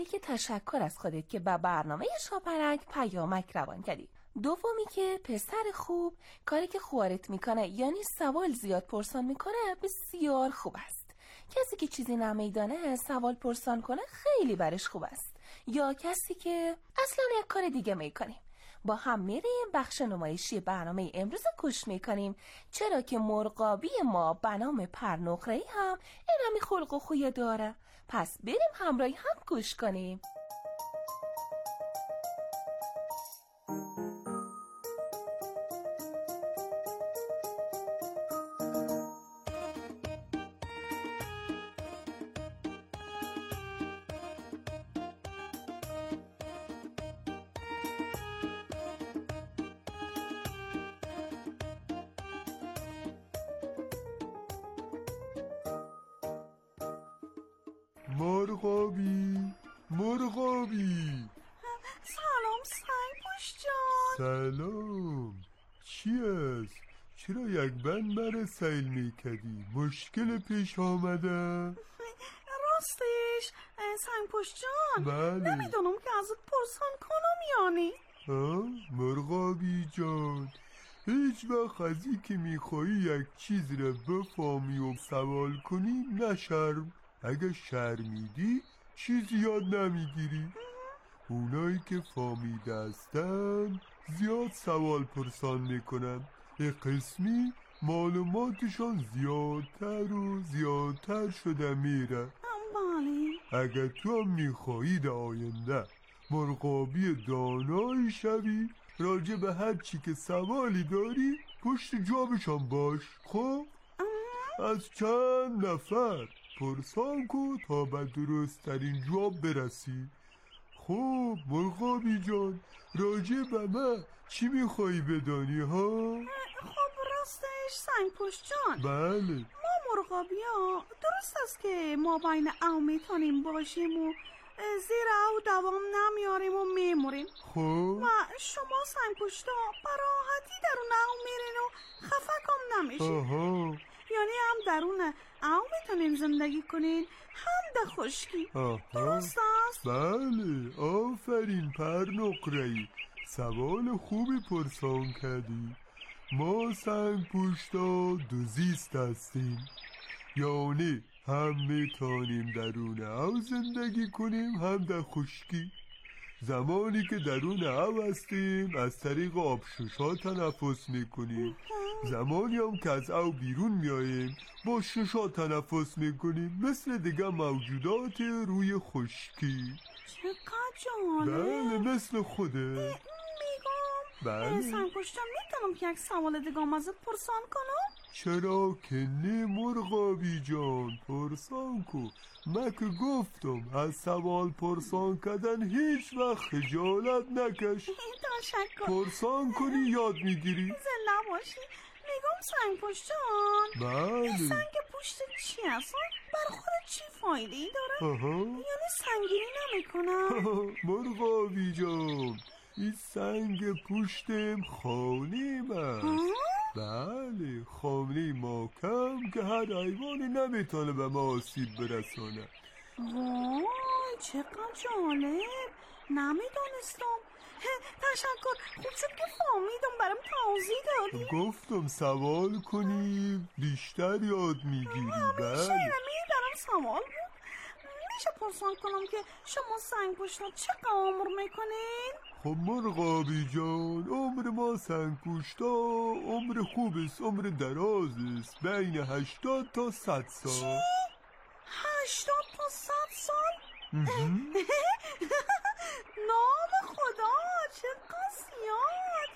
که تشکر از خودت که به برنامه شاپرک پیامک روان کردی. دومی که پسر خوب کاری که خوارت میکنه یعنی سوال زیاد پرسان میکنه بسیار خوب است. کسی که چیزی نمیدانه سوال پرسان کنه خیلی برش خوب است. یا کسی که اصلا یک کار دیگه میکنیم. با هم میریم بخش نمایشی برنامه امروز گوش میکنیم، چرا که مرغابی ما به نام پرنقره‌ای هم این همی خلق و خوی داره. پس بریم همراهی هم گوش کنیم. مرغابی سلام سنگپوش جان. سلام. چی است؟ چرا یک بند سیل میکردی؟ مشکل پیش آمده؟ راستش سنگپوش جان، بله. نمیدونم که ازت پرسان کنم یعنی. مرغابی جان، هیچ وقت از این که میخوایی یک چیز را بفهمی و سوال کنی نشرم. اگه شرمیدی چیزی یاد نمیگیری. اونایی که فهمیده هستن زیاد سوال پرسان میکنن. یه قسمی معلوماتشان زیادتر و زیادتر شده میره. بله. اگه تو هم میخوایی در آینده مرغابی دانایی شوی، راجع به هر چی که سوالی داری پشت جوابشان باش. خب از چند نفر پرسان کن تا به درست ترین جواب برسی. خب مرغابی جان، راجع به من چی میخوایی بدانی ها؟ خب راستش سنگپوش جان، بله. ما مرغابی ها درست است که ما بین او میتونیم باشیم و زیر او دوام نمیاریم و میموریم. خب و شما سنگپوشتا براحتی درون او میرین و خفکم نمیشین. یعنی هم درون او میتونین زندگی کنین هم در خشکی. درست است؟ بله. آفرین پرنقره‌ای، سوال خوبی پرسان کردی. ما سنگپوشتا دوزیست هستیم، یعنی هم میتونیم درون او زندگی کنیم هم در خشکی. زمانی که درون او هستیم از طریق آبشوشا تنفس میکنیم، زمانی هم که از او بیرون میاییم با ششا تنفس میکنیم، مثل دیگه موجودات روی خشکی. چقدر جالب. بله مثل خوده. بله. سنگپوش جان، میتونم که یک سوال دیگه ازت پرسان کنم؟ چرا که نه مرغابی جان، پرسان کو. من که گفتم از سوال پرسان کردن هیچ وقت خجالت نکش. تشکر. پرسان کنی یاد میگیری. زنده باشی. میگم سنگپوش جان، بله. سنگ پشت چی هست؟ بر خود چی فایده ای داره؟ یعنی سنگینی نمیکنه؟ مرغابی جان، این سنگ پشتم خانیم است. بله، خانه محکم که هر حیوانی نمیتونه به ما آسیب برسانه. وای چقدر جالب، نمیدونستم. تشکر، خوب شد که فهمیدم، برام توضیح دادی. گفتم سوال کنی بیشتر یاد میگیری. همیشه برام سوال بود. میشه پرسان کنم که شما سنگپوشتا چه عمر میکنین؟ خب مرغابی جان، عمر ما سنگپوشتا عمر خوب است، عمر دراز است، بین 80 تا 100 سال. چی؟ 80 تا 100 سال؟ نام خدا چقدر زیاد.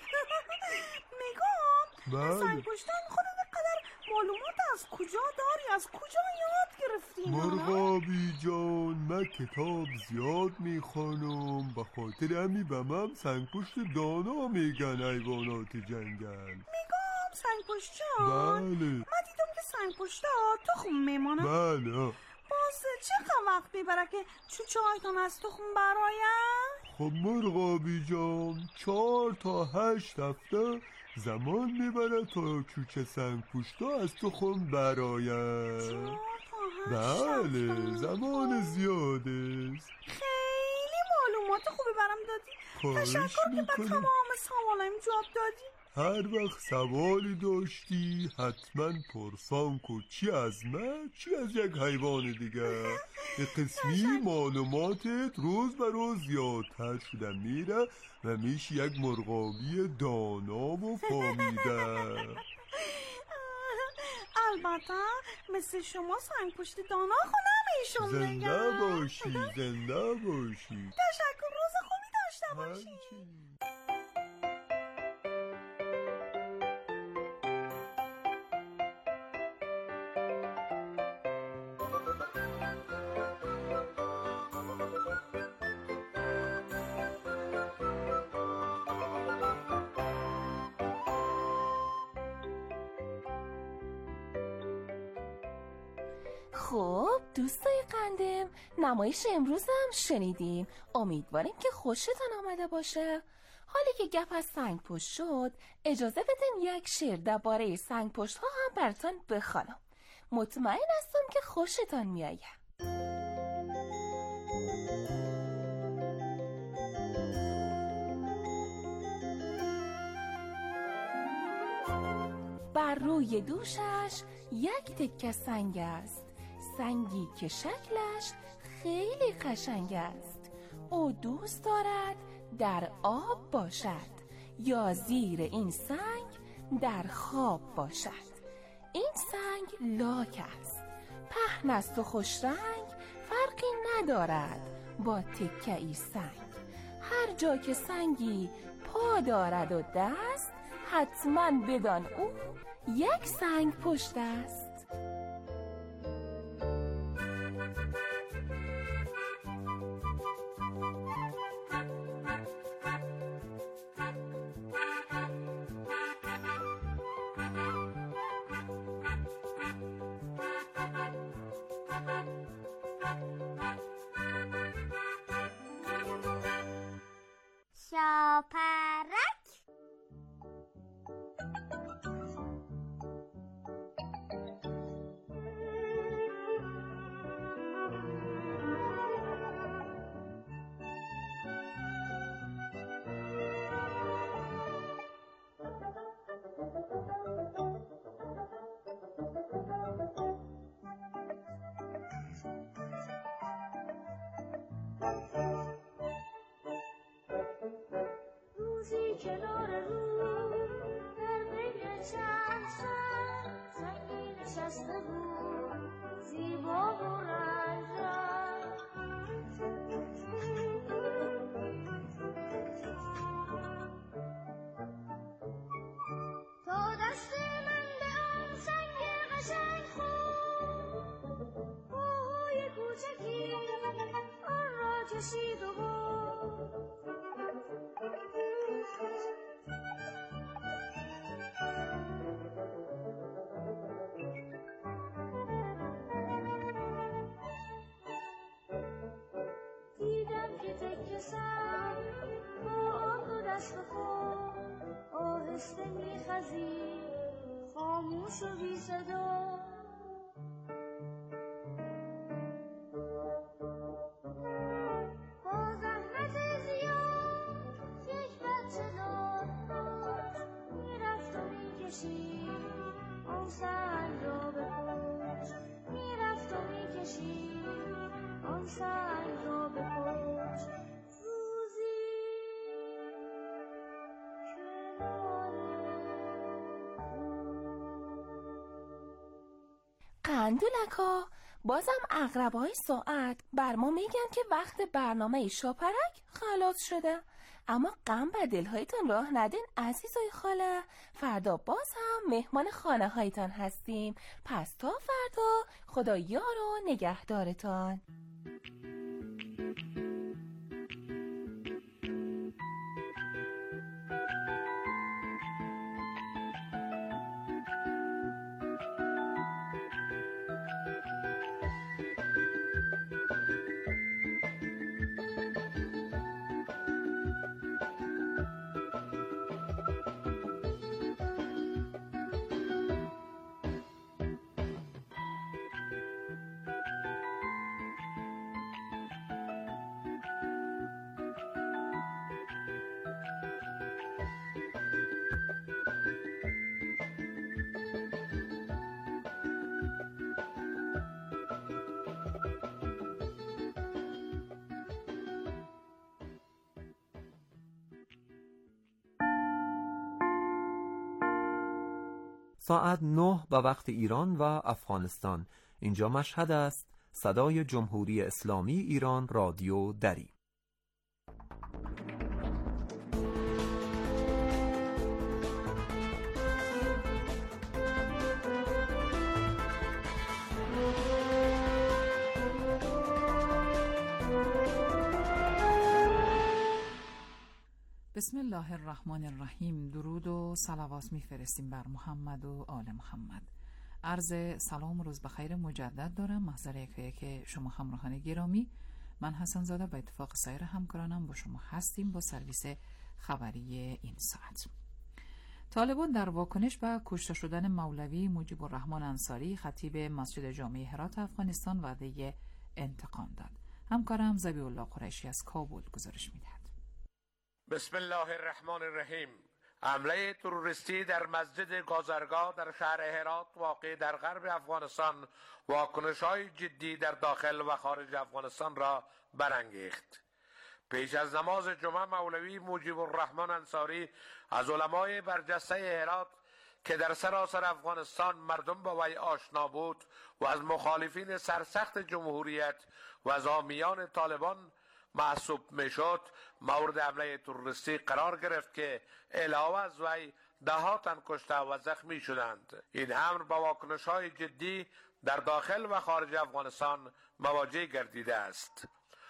میگم سنگپوشتا خودت قدر معلومات از کجا داری؟ از کجا یاد گرفتی؟ مرغابی جان، من کتاب زیاد میخوانم، به خاطر همی به من سنگپوشت دانا میگن حیوانات جنگل. میگم سنگپوشت جان، بله. من دیدم که سنگپوشتا تخم میمانه. بله. باز چقدر وقت میبره که چوچه هایتون از تخم براین؟ خب مرغابی جان، 4 تا 8 هفته زمان میبره تا چوچه سنگپوشتا از تخم براین. 4 تا 8 بله، زمان زیاده است. خیلی معلومات خوبی برام دادی. تشکر که به تمام سوالم جواب دادی. هر وقت سوالی داشتی حتما پرسان کن، چی از من چی از یک حیوان دیگه. به قسمی معلوماتت روز به روز زیادتر شده میره و میشه یک مرغابی دانا و فامیده. البته مثل شما سنگ پشت دانا خونم ایشون دیگه. زنده باشی زنده باشی. تشکر، روز خوبی داشته باشی. خب دوستای قندم، نمایش امروزم شنیدیم. امیدواریم که خوشتون آمده باشه. حالی که گپ از سنگ پشت شد، اجازه بدین یک شعر درباره سنگ پشت ها هم براتون بخوانم. مطمئن هستم که خوشتون میآید. بر روی دوشش یک تکه سنگ است، سنگی که شکلش خیلی قشنگ است. او دوست دارد در آب باشد یا زیر این سنگ در خواب باشد. این سنگ لاک است، پهن است و خوش رنگ، فرقی ندارد با تکه ای سنگ. هر جا که سنگی پا دارد و دست، حتما بدان او یک سنگ پشت است. شاپرک. کنار رو در بین چند سنگی نشسته بود زیبا و رنگ رنگ. تا دست من به آن سنگ قشنگ خورد، پاهای کوچکی آن را کشید و برد. دیدم که تکه سنگ با آن دو دست خود آهسته میخزید خاموش و بی صدا. با زحمت زیاد یک بچه داشت، میرفت و میکشید آن سنگ را به پشت، میرفت و میکشید آن سنگ را به پشت. روزی قندولکا، بازم عقرب‌های ساعت بر ما میگن که وقت برنامه شاپرک خلاص شده. اما غم بر دلهایتان راه ندین عزیزای خاله، فردا باز هم مهمان خانه هایتان هستیم. پس تا فردا، خدا یار و نگهدارتان. ساعت 9 به وقت ایران و افغانستان. اینجا مشهد است. صدای جمهوری اسلامی ایران رادیو دری. بسم الله الرحمن الرحیم. درود و صلوات میفرستیم بر محمد و آل محمد. عرض سلام و روز بخیر مجدد دارم محضر یکایک شما همراهان گرامی. من حسن زاده به اتفاق سایر همکارانم با شما هستیم با سرویس خبری این ساعت. طالبان در واکنش به کشته شدن مولوی مجیب الرحمن انصاری خطیب مسجد جامع هرات افغانستان وعده انتقام داد. همکارم ذبیح الله قریشی از کابل گزارش می‌دهد. بسم الله الرحمن الرحیم. حمله تروریستی در مسجد گازرگاه در شهر هرات واقع در غرب افغانستان واکنش‌های جدی در داخل و خارج افغانستان را برانگیخت. پیش از نماز جمعه مولوی مجیب الرحمن انصاری از علمای برجسته هرات که در سراسر افغانستان مردم با وی آشنا بود و از مخالفین سرسخت جمهوریت و از حامیان طالبان محسوب میشد مورد حمله تروریستی قرار گرفت که علاوه از وی ده‌ها تن کشته و زخمی شدند. این امر با واکنش‌های جدی در داخل و خارج افغانستان مواجه گردیده است.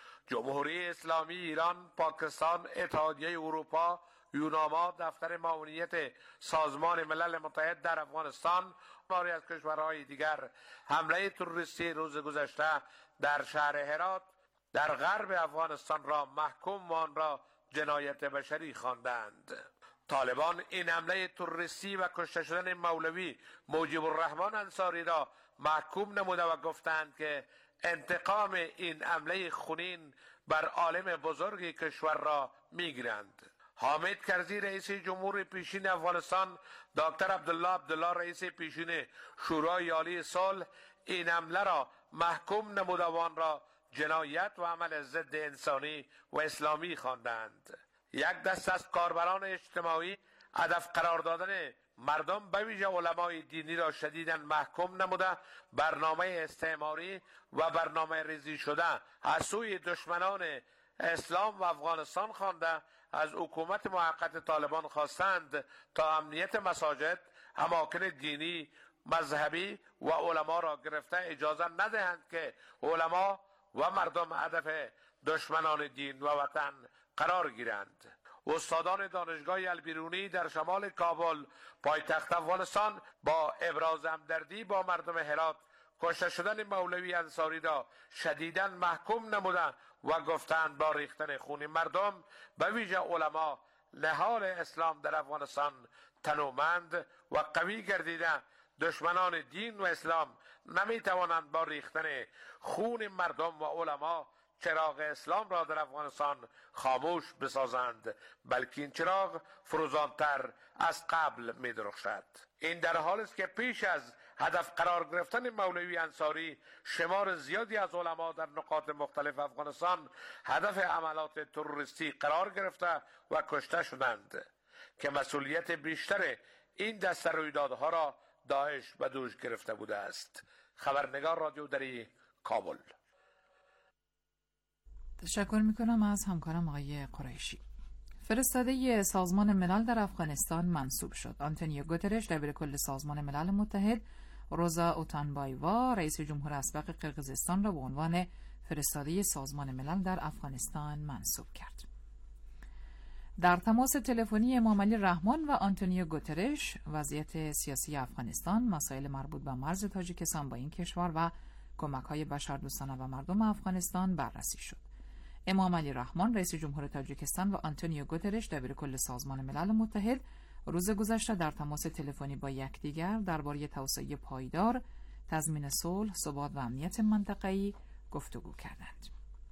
جمهوری اسلامی ایران، پاکستان، اتحادیه اروپا، یوناما، دفتر معاونیت سازمان ملل متحد در افغانستان و از کشورهای دیگر حمله تروریستی روز گذشته در شهر هرات در غرب افغانستان را محکوم و آن را جنایت بشری خواندند. طالبان این حمله تروریستی و کشته شدن مولوی مجیب الرحمن انصاری را محکوم نموده و گفتند که انتقام این حمله خونین بر عالم بزرگ کشور را میگیرند. حامد کرزی رئیس جمهور پیشین افغانستان، دکتر عبدالله رئیس پیشین شورای عالی صلح این حمله را محکوم نموده و آن را جنایت و عمل ضد انسانی و اسلامی خواندند. یک دست از کاربران اجتماعی هدف قرار دادن مردم به ویژه علمای دینی را شدیداً محکوم نموده برنامه استعماری و برنامه ریزی شده از سوی دشمنان اسلام و افغانستان خوانده از حکومت موقت طالبان خواستند تا امنیت مساجد، اماکن دینی، مذهبی و علما را گرفته اجازه ندهند که علما و مردم هدف دشمنان دین و وطن قرار گیرند. استادان دانشگاه البیرونی در شمال کابل پایتخت افغانستان با ابراز همدردی با مردم هرات کشته شدن مولوی انصاری را شدیداً محکوم نموده و گفتند با ریختن خون مردم به ویژه علما نهال اسلام در افغانستان تنومند و قوی گردیده دشمنان دین و اسلام نمی توانند با ریختن خون مردم و علما چراغ اسلام را در افغانستان خاموش بسازند، بلکه این چراغ فروزانتر از قبل می درخشد. این در حالی است که پیش از هدف قرار گرفتن مولوی انصاری شمار زیادی از علما در نقاط مختلف افغانستان هدف عملات تروریستی قرار گرفته و کشته شدند که مسئولیت بیشتر این دسته رویدادها را داعش به دوش گرفته بوده است. خبرنگار رادیو دری، کابل. تشکر میکنم از همکارم آقای قریشی. فرستاده سازمان ملل در افغانستان منصوب شد. آنتونیو گوترش دبیر کل سازمان ملل متحد روزا اوتانبایوا رئیس جمهور اسبق قرقیزستان را به عنوان فرستاده سازمان ملل در افغانستان منصوب کرد. در تماس تلفنی امام علی رحمان و آنتونیو گوترش وضعیت سیاسی افغانستان، مسائل مربوط به مرز تاجیکستان با این کشور و کمک‌های بشردوستانه و مردم افغانستان بررسی شد. امام علی رحمان رئیس جمهور تاجیکستان و آنتونیو گوترش دبیر کل سازمان ملل متحد روز گذشته در تماس تلفنی با یکدیگر درباره توسعه پایدار، تضمین صلح، ثبات و امنیت منطقه‌ای گفتگو کردند.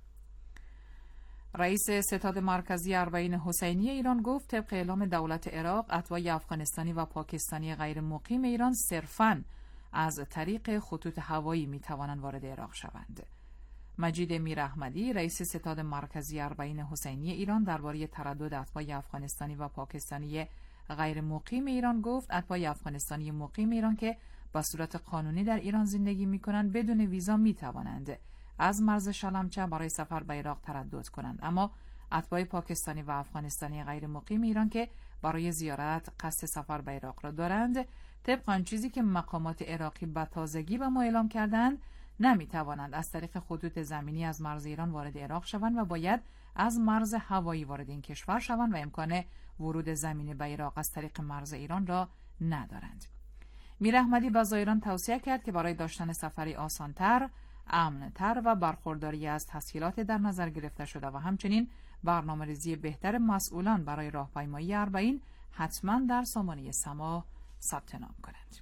رئیس ستاد مرکزی اربعین حسینی ایران گفت طبق اعلام دولت عراق اتباع افغانستانی و پاکستانی غیر مقیم ایران صرفاً از طریق خطوط هوایی می توانند وارد عراق شوند. مجید میراحمدی رئیس ستاد مرکزی اربعین حسینی ایران درباره تردد اتباع افغانستانی و پاکستانی غیر مقیم ایران گفت اتباع افغانستانی مقیم ایران که به صورت قانونی در ایران زندگی می‌کنند بدون ویزا می‌توانند از مرز شلمچه برای سفر به عراق تردد کنند، اما اتباع پاکستانی و افغانستانی غیر مقیم ایران که برای زیارت قصد سفر به عراق را دارند، طبق آن چیزی که مقامات عراقی به تازگی به ما اعلام کردند، نمی‌توانند از طریق خطوط زمینی از مرز ایران وارد عراق شوند و باید از مرز هوایی وارد این کشور شوند و امکان ورود زمینی به عراق از طریق مرز ایران را ندارند. میر احمدی به زائران توصیه کرد که برای داشتن سفری آسان‌تر، امن‌تر و برخورداری از تسهیلات در نظر گرفته شده و همچنین برنامه‌ریزی بهتر مسئولان برای راهپیمایی اربعین حتما در سامانه سما ثبت نام کنند.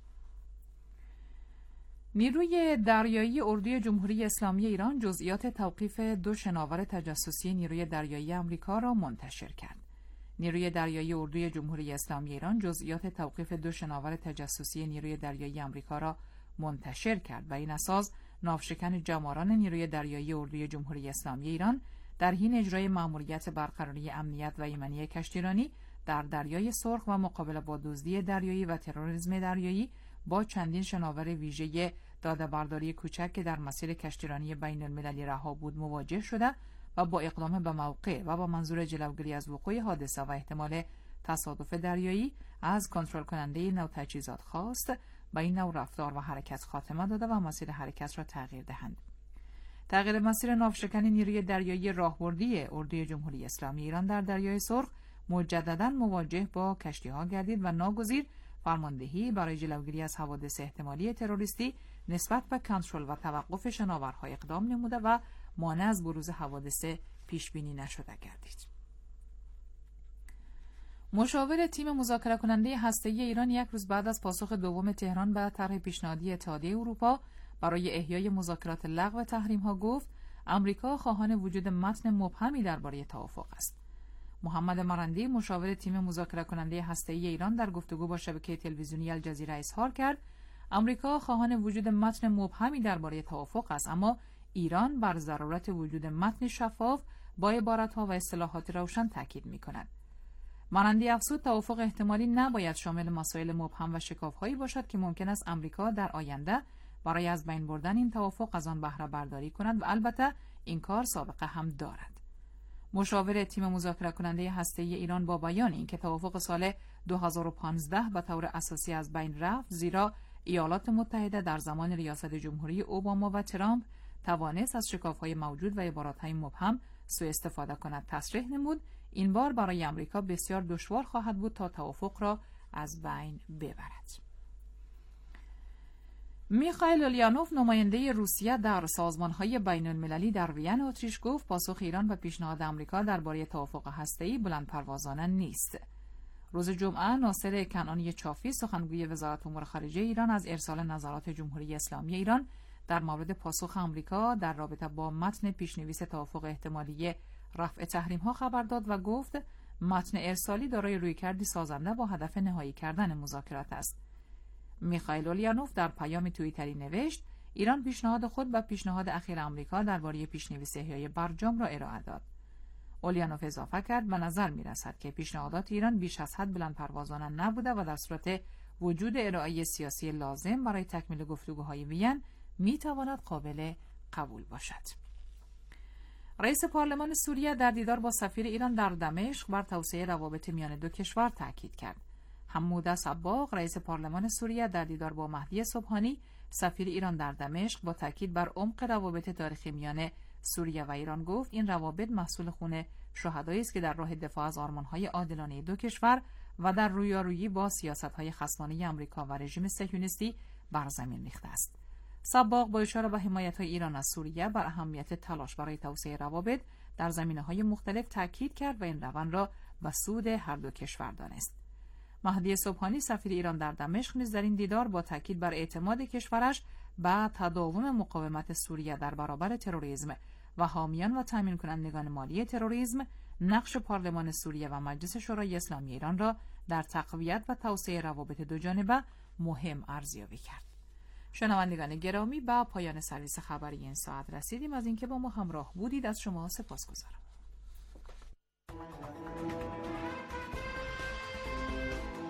نیروی دریایی اردوی جمهوری اسلامی ایران جزئیات توقیف 2 شناور تجسسی نیروی دریایی آمریکا را منتشر کرد. نیروی دریایی اردوی جمهوری اسلامی ایران جزئیات توقیف 2 شناور تجسسی نیروی دریایی آمریکا را منتشر کرد و این اساس ناوشکن جماران نیروی دریایی اردوی جمهوری اسلامی ایران در حین اجرای مأموریت برقراری امنیت و ایمنی کشتیرانی در دریای سرخ و مقابله با دزدی دریایی و تروریسم دریایی با چندین شناور ویژه داده‌برداری کوچک که در مسیر کشتیرانی بین‌المللی رها بود مواجه شده و با اقدام به موقع و با منظور جلوگیری از وقوع حادثه و احتمال تصادف دریایی از کنترل کننده نوع تجهیزات خواست به این نوع رفتار و حرکت خاتمه داده و مسیر حرکت را تغییر دهند. تغییر مسیر ناوشکن نیروی دریایی راهبردی اردوی جمهوری اسلامی ایران در دریای سرخ مجددا مواجه با کشتی‌ها گردید و ناگزیر فرماندهی برای جلوگیری از حوادث احتمالی تروریستی نسبت به کنترل و توقف شناورها اقدام نموده و مانع از بروز حوادث پیش بینی نشده گردید. مشاور تیم مذاکره کننده هسته‌ای ایران یک روز بعد از پاسخ دوم تهران به طرح پیشنهادی اتحادیه اروپا برای احیای مذاکرات لغو تحریم‌ها گفت آمریکا خواهان وجود متن مبهمی درباره توافق است. محمد مرندی مشاور تیم مذاکره کننده هسته‌ای ایران در گفتگو با شبکه تلویزیونی الجزیره اظهار کرد آمریکا خواهان وجود متن مبهمی درباره توافق است، اما ایران بر ضرورت وجود متن شفاف با عبارت‌ها و اصطلاحات روشن تاکید می‌کند. مرندی افزود توافق احتمالی نباید شامل مسائل مبهم و شکاف‌هایی باشد که ممکن است آمریکا در آینده برای از بین بردن این توافق از آن بهره برداری کند و البته این کار سابقه هم دارد. مشاور تیم مذاکره کننده هسته‌ای ایران با بیان اینکه توافق سال 2015 به طور اساسی از بین رفت زیرا ایالات متحده در زمان ریاست جمهوری اوباما و ترامپ توانست از شکاف‌های موجود و عبارات‌های مبهم سوء استفاده کند تصریح نمود این بار برای آمریکا بسیار دشوار خواهد بود تا توافق را از بین ببرد. میخائیل اولیانوف نماینده روسیه در سازمان‌های بین‌المللی در وین اتریش گفت پاسخ ایران به پیشنهاد آمریکا درباره توافق هسته‌ای بلندپروازانه نیست. روز جمعه ناصر کنعانی چافی سخنگوی وزارت امور خارجه ایران از ارسال نظرات جمهوری اسلامی ایران در مورد پاسخ آمریکا در رابطه با متن پیشنویس توافق احتمالی رفع تحریم‌ها خبر داد و گفت متن ارسالی دارای رویکردی سازنده با هدف نهایی کردن مذاکرات است. میخائیل اولیانوف در پیام توییتری نوشت ایران پیشنهاد خود و پیشنهاد اخیر آمریکا درباره پیشنویس احیای برجام را ارائه داد. اولیانوف اضافه کرد به نظر می‌رسد که پیشنهادات ایران بیش از حد بلندپروازانه نبوده و در صورت وجود ارائه سیاسی لازم برای تکمیل گفتگوهای وین می‌تواند قابل قبول باشد. رئیس پارلمان سوریه در دیدار با سفیر ایران در دمشق بر توسعه روابط میان دو کشور تاکید کرد. حموده صباغ رئیس پارلمان سوریه در دیدار با مهدی صبحانی سفیر ایران در دمشق با تاکید بر عمق روابط تاریخی میان سوریه و ایران گفت این روابط محصول خون شهدایی است که در راه دفاع از آرمان‌های عادلانه دو کشور و در رویارویی با سیاست‌های خصمانه آمریکا و رژیم صهیونیستی بر زمین ریخته است. صباغ با اشاره به حمایت‌های ایران از سوریه بر اهمیت تلاش برای توسعه روابط در زمینه‌های مختلف تاکید کرد و این روند را به سود هر دو کشور دانست. مهدی صبحانی سفیر ایران در دمشق نیز در این دیدار با تاکید بر اعتماد کشورش به تداوم مقاومت سوریه در برابر تروریسم و حامیان و تامین کنندگان مالی تروریسم نقش پارلمان سوریه و مجلس شورای اسلامی ایران را در تقویت و توسعه روابط دوجانبه مهم ارزیابی کرد. شنوندگان گرامی به پایان سرویس خبری این ساعت رسیدیم. از اینکه با ما همراه بودید از شما سپاسگزارم.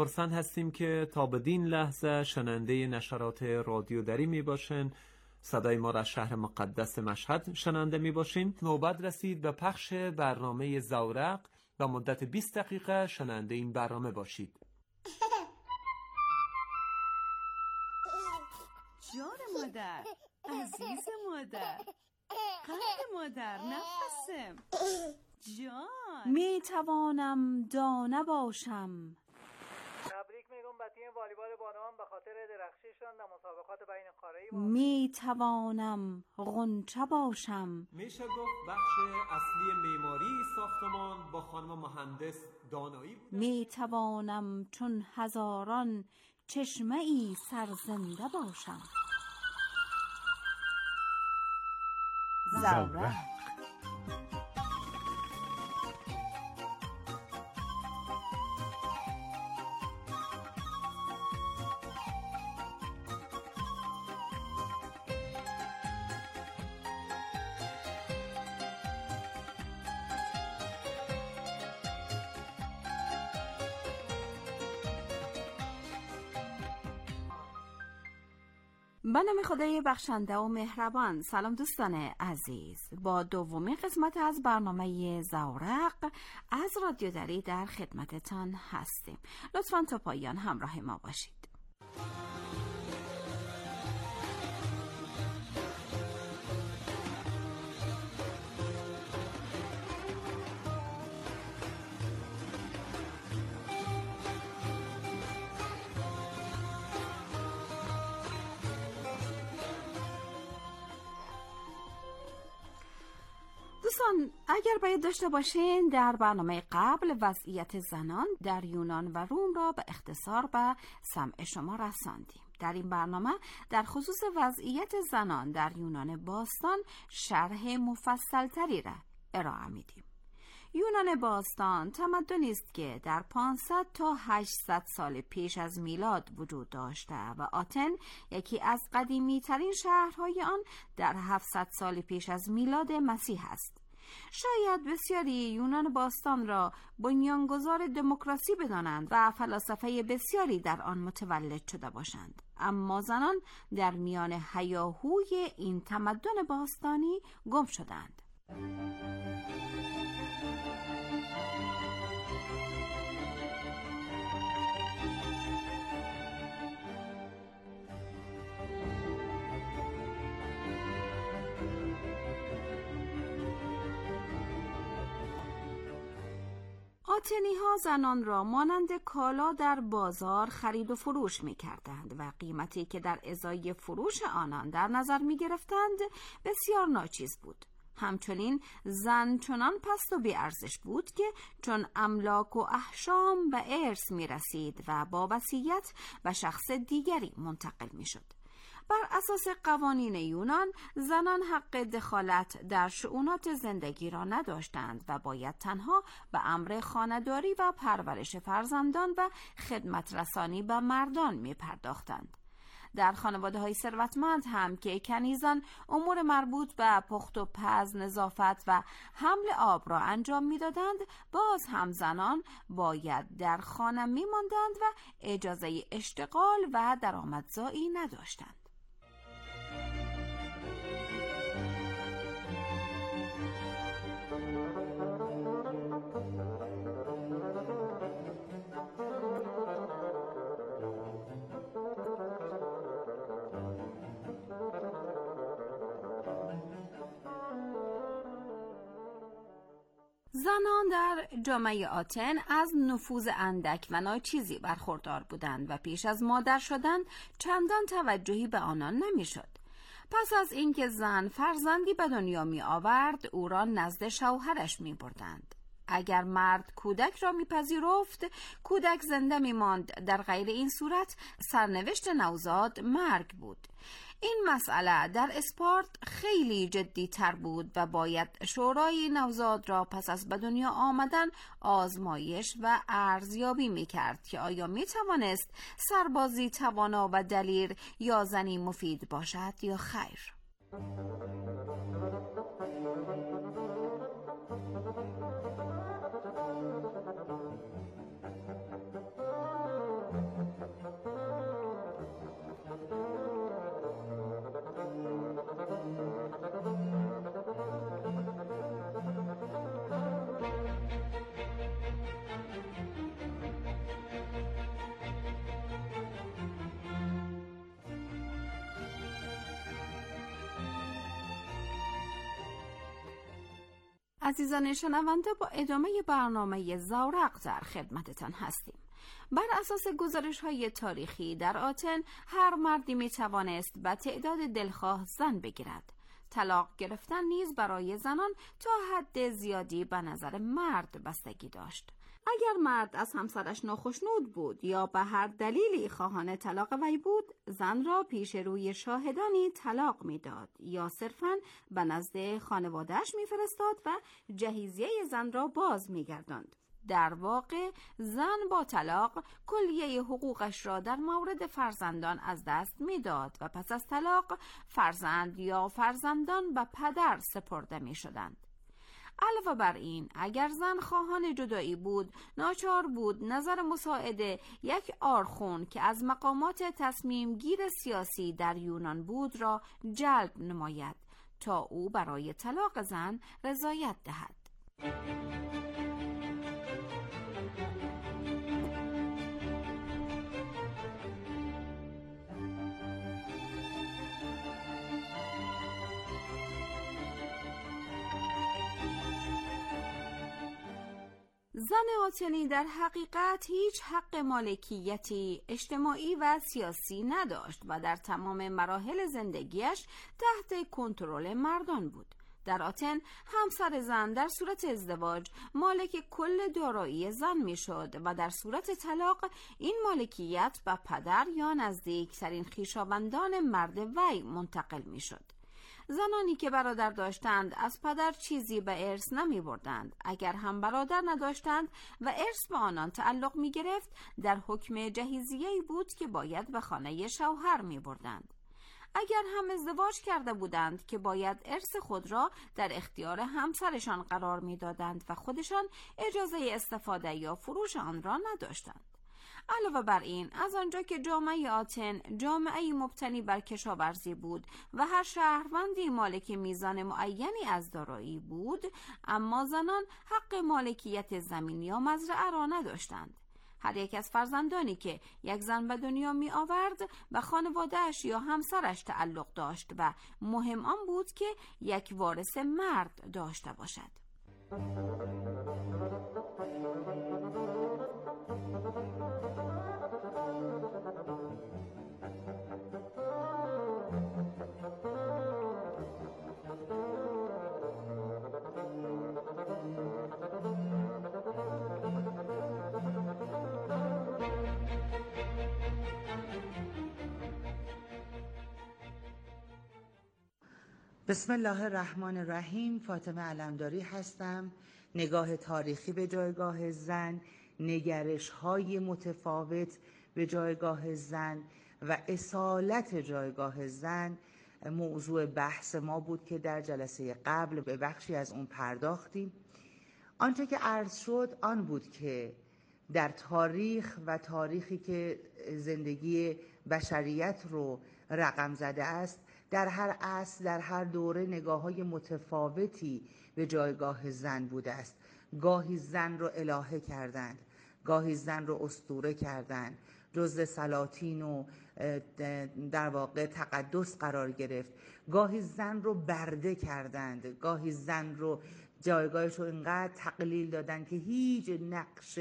خرسند هستیم که تا بدین لحظه شنونده نشرات رادیو دری می باشین. صدای ما را از شهر مقدس مشهد شنونده می باشین. نوبت رسید به پخش برنامه زورق و مدت 20 دقیقه شنونده این برنامه باشید. جان مادر، عزیز مادر، قلب مادر، نفسم، جان. می توانم دانه باشم. تبریک میگم به تیم والیبال بانوان به خاطر درخشیشان در مسابقات بین قاره‌ای. می توانم غنچه باشم. میشه گفت بخش اصلی معماری ساختمان با خانم مهندس دانایی بوده. می توانم چون هزاران چشمه ای سرزنده باشم. زورق. به نام خدای بخشنده و مهربان. سلام دوستان عزیز، با دومین قسمت از برنامه زورق از رادیو دری در خدمتتان هستیم. لطفاً تا پایان همراه ما باشید. دوستان اگر باید داشته باشین، در برنامه قبل وضعیت زنان در یونان و روم را به اختصار به سمع شما رساندیم. در این برنامه در خصوص وضعیت زنان در یونان باستان شرح مفصل‌تری را ارائه میدیم. یونان باستان تمدنی است که در 500 تا 800 سال پیش از میلاد وجود داشته و آتن یکی از قدیمی ترین شهرهای آن در 700 سال پیش از میلاد مسیح است. شاید بسیاری یونان باستان را بنیانگذار دموکراسی بدانند و فلاسفه بسیاری در آن متولد شده باشند، اما زنان در میان هیاهوی این تمدن باستانی گم شدند. آتنی ها زنان را مانند کالا در بازار خرید و فروش می کردند و قیمتی که در ازای فروش آنان در نظر می گرفتند بسیار ناچیز بود. همچنین زن چنان پست و بی ارزش بود که چون املاک و احشام به ارث می رسید و با وصیت به شخص دیگری منتقل می شد. بر اساس قوانین یونان زنان حق دخالت در شؤونات زندگی را نداشتند و باید تنها به امر خانه‌داری و پرورش فرزندان و خدمت رسانی به مردان می پرداختند. در خانواده‌های ثروتمند هم که کنیزان امور مربوط به پخت و پز، نظافت و حمل آب را انجام می‌دادند، باز هم زنان باید در خانه می‌ماندند و اجازه اشتغال و درآمدزایی نداشتند. زنان در جامعه آتن از نفوذ اندک و ناچیزی برخوردار بودند و پیش از مادر شدن چندان توجهی به آنان نمی‌شد. پس از اینکه زن فرزندی به دنیا می آورد، او را نزد شوهرش می بردند. اگر مرد کودک را میپذیرفت، کودک زنده میماند. در غیر این صورت سرنوشت نوزاد مرگ بود. این مسئله در اسپارت خیلی جدی تر بود و باید شورای نوزاد را پس از به دنیا آمدن آزمایش و ارزیابی میکرد که آیا میتوانست سربازی توانا و دلیر یا زنی مفید باشد یا خیر. عزیزان شنونده، با ادامه برنامه زورق در خدمتتان هستیم. بر اساس گزارش‌های تاریخی در آتن هر مردی می‌توانست به تعداد دلخواه زن بگیرد. طلاق گرفتن نیز برای زنان تا حد زیادی به نظر مرد بستگی داشت. اگر مرد از همسرش ناخشنود بود یا به هر دلیلی خواهان طلاق وی بود، زن را پیش روی شاهدانی طلاق میداد یا صرفاً به نزد خانواده‌اش میفرستاد و جهیزیه زن را باز میگرداند. در واقع زن با طلاق کلیه حقوقش را در مورد فرزندان از دست میداد و پس از طلاق فرزند یا فرزندان به پدر سپرده می شدند. علاوه بر این، اگر زن خواهان جدایی بود، ناچار بود نظر مساعد یک آرخون که از مقامات تصمیم گیر سیاسی در یونان بود را جلب نماید تا او برای طلاق زن رضایت دهد. زن آتنی در حقیقت هیچ حق مالکیتی اجتماعی و سیاسی نداشت و در تمام مراحل زندگیش تحت کنترل مردان بود. در آتن همسر زن در صورت ازدواج مالک کل دارایی زن میشد و در صورت طلاق این مالکیت به پدر یا نزدیکترین خویشاوندان مرد وی منتقل میشد. زنانی که برادر داشتند از پدر چیزی به ارث نمی بردند. اگر هم برادر نداشتند و ارث به آنان تعلق می گرفت، در حکم جهیزیه‌ای بود که باید به خانه شوهر می بردند. اگر هم ازدواج کرده بودند که باید ارث خود را در اختیار همسرشان قرار می دادند و خودشان اجازه استفاده یا فروش آن را نداشتند. علاوه بر این، از آنجا که جامعه آتن جامعه‌ای مبتنی بر کشاورزی بود و هر شهروندی مالک میزان معینی از دارایی بود، اما زنان حق مالکیت زمین یا مزرعه را نداشتند. هر یک از فرزندانی که یک زن به دنیا می آورد به خانواده‌اش یا همسرش تعلق داشت و مهم آن بود که یک وارث مرد داشته باشد. بسم الله الرحمن الرحیم. فاطمه علمداری هستم. نگاه تاریخی به جایگاه زن، نگرش‌های متفاوت به جایگاه زن و اصالت جایگاه زن موضوع بحث ما بود که در جلسه قبل به بخشی از اون پرداختیم. آنچه که عرض شد آن بود که در تاریخ و تاریخی که زندگی بشریت رو رقم زده است، در هر عصر، در هر دوره نگاه‌های متفاوتی به جایگاه زن بوده است. گاهی زن رو الهه کردند، گاهی زن رو اسطوره کردند، جزء سلاطین و در واقع تقدس قرار گرفت. گاهی زن رو برده کردند، گاهی زن رو جایگاهش رو اینقدر تقلیل دادن که هیچ نقش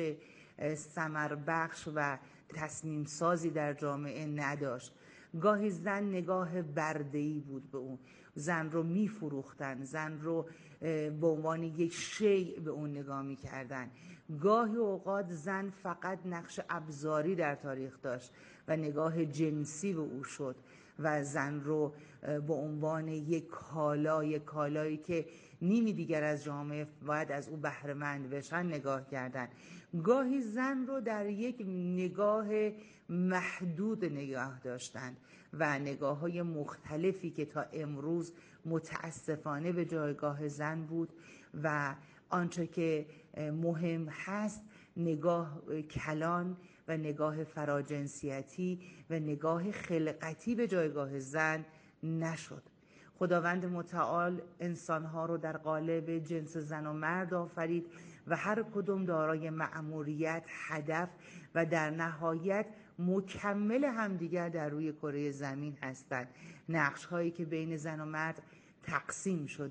ثمر بخش و تصمیم سازی در جامعه نداشت. گاهی زن نگاه برده‌ای بود به اون، زن رو می‌فروختن، زن رو به عنوان یک شیء به اون نگاه می‌کردن. گاهی اوقات زن فقط نقش ابزاری در تاریخ داشت و نگاه جنسی به او شد و زن رو به عنوان یک کالایی که نیمی دیگر از جامعه باید از او بهره مند بشن نگاه کردن. گاهی زن رو در یک نگاه محدود نگاه داشتند و نگاه‌های مختلفی که تا امروز متاسفانه به جایگاه زن بود و آنچه که مهم هست نگاه کلان و نگاه فراجنسیتی و نگاه خلقتی به جایگاه زن نشد. خداوند متعال انسانها رو در قالب جنس زن و مرد آفرید و هر کدوم دارای مأموریت، هدف و در نهایت مکمل همدیگر در روی کره زمین هستند. نقش هایی که بین زن و مرد تقسیم شده،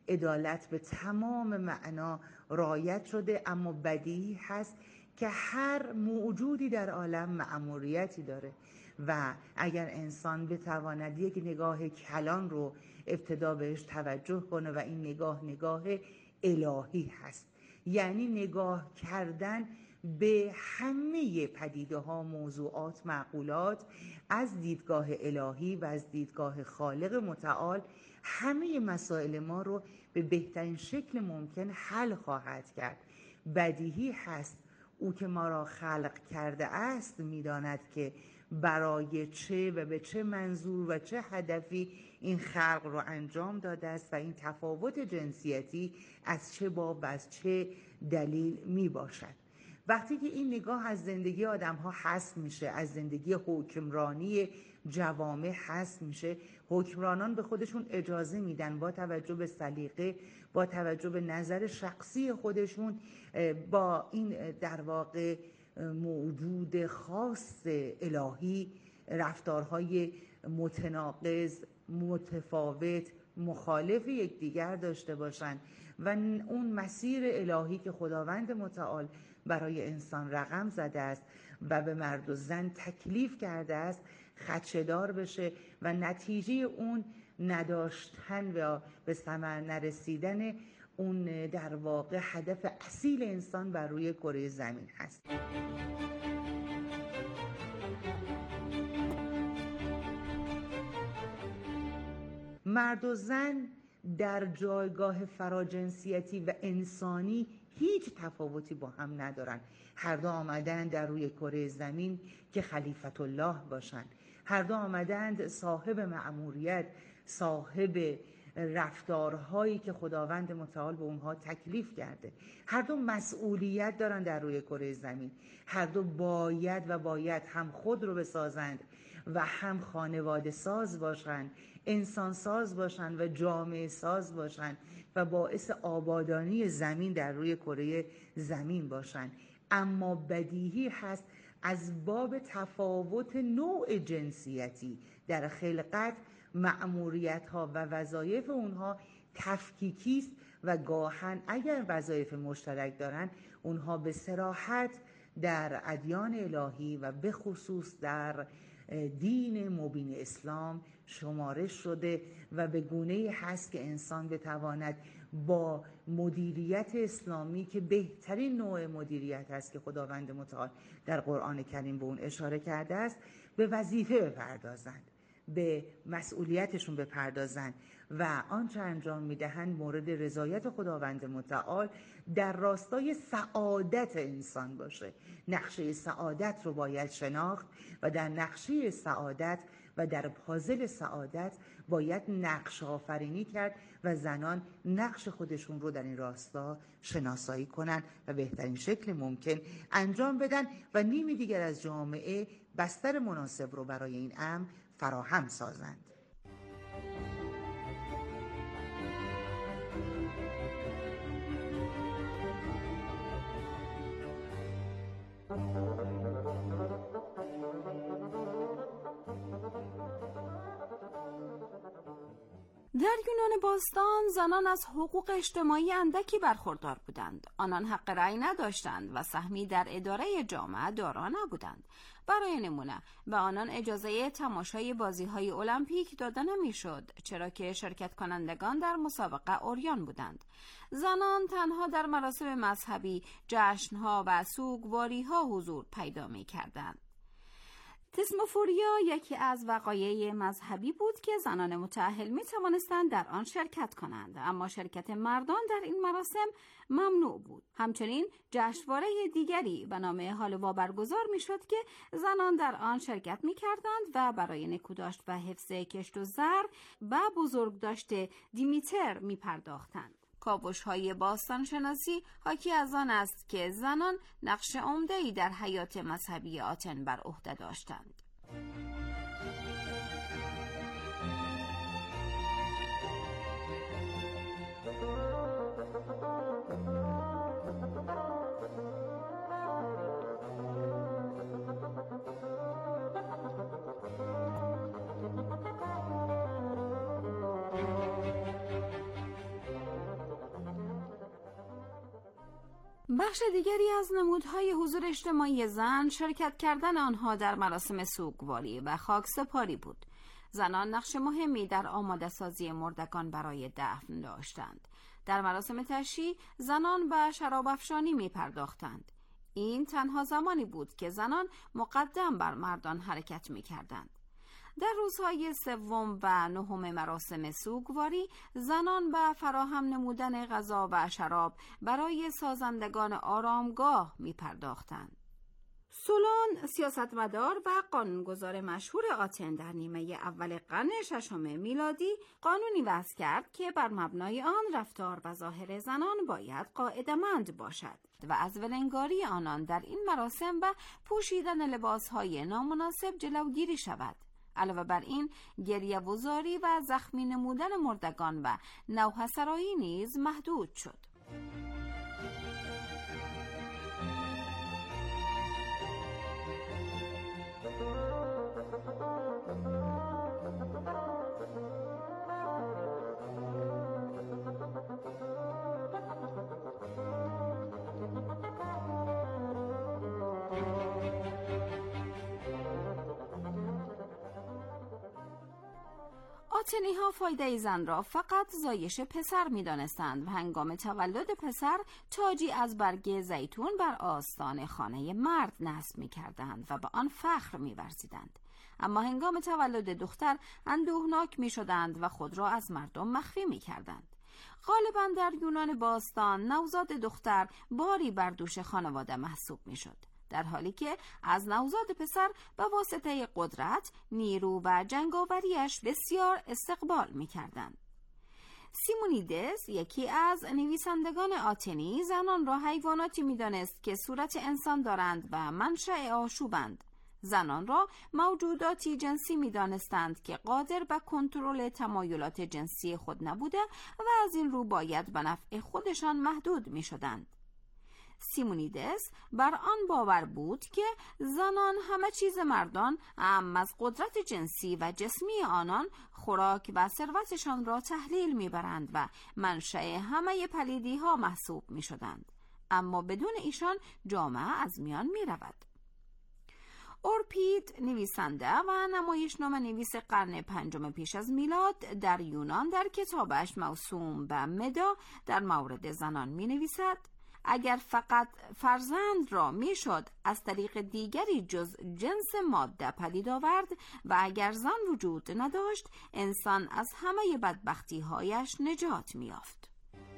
عدالت به تمام معنا رعایت شده، اما بدیهی هست که هر موجودی در عالم مأموریتی داره و اگر انسان بتواند یک نگاه کلان رو ابتدا بهش توجه کنه و این نگاه الهی هست، یعنی نگاه کردن به همه پدیده ها، موضوعات، معقولات از دیدگاه الهی و از دیدگاه خالق متعال، همه مسائل ما رو به بهترین شکل ممکن حل خواهد کرد. بدیهی هست او که ما را خلق کرده است می‌داند که برای چه و به چه منظور و چه هدفی این خلق رو انجام داده است و این تفاوت جنسیتی از چه باب و از چه دلیل می باشد. وقتی که این نگاه از زندگی آدم ها حذف میشه، از زندگی حکمرانی جوامع حذف میشه، حکمرانان به خودشون اجازه میدن با توجه به سلیقه، با توجه به نظر شخصی خودشون، با این در واقع موجود خاص الهی رفتارهای متناقض، متفاوت، مخالف یکدیگر داشته باشند و اون مسیر الهی که خداوند متعال برای انسان رقم زده است و به مرد و زن تکلیف کرده است خدشه‌دار بشه و نتیجه اون نداشتن و به ثمر نرسیدن اون در واقع هدف اصیل انسان بر روی کره زمین هست. مرد و زن در جایگاه فراجنسیتی و انسانی هیچ تفاوتی با هم ندارن. هر دو آمدند در روی کره زمین که خلیفت الله باشند. هر دو آمدند صاحب مأموریت، صاحب رفتارهایی که خداوند متعال به اونها تکلیف کرده. هر دو مسئولیت دارن در روی کره زمین. هر دو باید هم خود رو بسازند و هم خانواده ساز باشند، انسان ساز باشند و جامعه ساز باشند و باعث آبادانی زمین در روی کره زمین باشند. اما بدیهی هست از باب تفاوت نوع جنسیتی در خلقت مأموریت‌ها و وظایف اونها تفکیکی است و گاهن اگر وظایف مشترک دارن اونها به صراحت در ادیان الهی و به خصوص در دین مبین اسلام شمارش شده و به گونه‌ای هست که انسان بتواند با مدیریت اسلامی که بهترین نوع مدیریت است که خداوند متعال در قرآن کریم به اون اشاره کرده است به وظیفه بپردازند، به مسئولیتشون بپردازند و آنچه انجام میدهند مورد رضایت خداوند متعال در راستای سعادت انسان باشه. نقشه سعادت رو باید شناخت و در نقشه سعادت و در پازل سعادت باید نقش آفرینی کرد و زنان نقش خودشون رو در این راستا شناسایی کنن و بهترین شکل ممکن انجام بدن و نیمی دیگر از جامعه بستر مناسب رو برای این امر فراهم سازند. در یونان باستان زنان از حقوق اجتماعی اندکی برخوردار بودند. آنان حق رأی نداشتند و سهمی در اداره جامعه دارا نبودند. برای نمونه به آنان اجازه تماشای بازی‌های المپیک داده نمی‌شد، چرا که شرکت کنندگان در مسابقه عریان بودند. زنان تنها در مراسم مذهبی، جشن‌ها و سوگواری‌ها حضور پیدا می‌کردند. تسموفوریا یکی از وقایع مذهبی بود که زنان متأهل می توانستند در آن شرکت کنند، اما شرکت مردان در این مراسم ممنوع بود. همچنین جشنواره دیگری به نام هالوا برگزار می شد که زنان در آن شرکت می کردند و برای نکوداشت و حفظ کشت و زر و بزرگداشت دیمیتر می پرداختند. کاوش‌های باستان شناسی حاکی از آن است که زنان نقش عمده‌ای در حیات مذهبی آتن بر عهده داشتند. بخش دیگری از نمودهای حضور اجتماعی زن شرکت کردن آنها در مراسم سوگواری و خاکسپاری بود. زنان نقش مهمی در آماده سازی مردگان برای دفن داشتند. در مراسم تشییع زنان به شراب افشانی می پرداختند. این تنها زمانی بود که زنان مقدم بر مردان حرکت می کردند. در روزهای 3 و 9 مراسم سوگواری زنان به فراهم نمودن غذا و شراب برای سازندگان آرامگاه می پرداختند. سولون سیاستمدار و قانونگذار مشهور آتن در نیمه اول قرن 6 میلادی قانونی وضع کرد که بر مبنای آن رفتار و ظاهر زنان باید قاعده‌مند باشد و از ولنگاری آنان در این مراسم و پوشیدن لباسهای نامناسب جلوگیری شود. علاوه بر این گریه وزاری و زخمی نمودن مردگان و نوحه‌سرایی نیز محدود شد. آتنی‌ها فایده زن را فقط زایش پسر می‌دانستند و هنگام تولد پسر تاجی از برگ زیتون بر آستان خانه مرد نصب می‌کردند و به آن فخر می‌ورزیدند. اما هنگام تولد دختر اندوهناک می‌شدند و خود را از مردم مخفی می‌کردند. غالباً در یونان باستان نوزاد دختر باری بر دوش خانواده محسوب می‌شد، در حالی که از نوزاد پسر به واسطه قدرت، نیرو و جنگاوریش بسیار استقبال می‌کردند. سیمونیدس، یکی از نویسندگان آتنی، زنان را حیواناتی می‌دانست که صورت انسان دارند و منشأ آشوبند. زنان را موجوداتی جنسی می‌دانستند که قادر به کنترل تمایلات جنسی خود نبوده و از این رو باید به نفع خودشان محدود می‌شدند. سیمونیدس بر آن باور بود که زنان همه چیز مردان، اما از قدرت جنسی و جسمی آنان خوراک و ثروتشان را تحلیل می‌برند و منشأ همه پلیدی‌ها محسوب می‌شدند. اما بدون ایشان جامعه از میان می‌رود. اورپید، نویسنده و نمایشنامه نویس قرن 5 پیش از میلاد در یونان، در کتابش موسوم به مدا در مورد زنان می‌نویسد: اگر فقط فرزند را میشد از طریق دیگری جز جنس ماده پدید آورد و اگر زن وجود نداشت، انسان از همه بدبختی‌هایش نجات می‌یافت.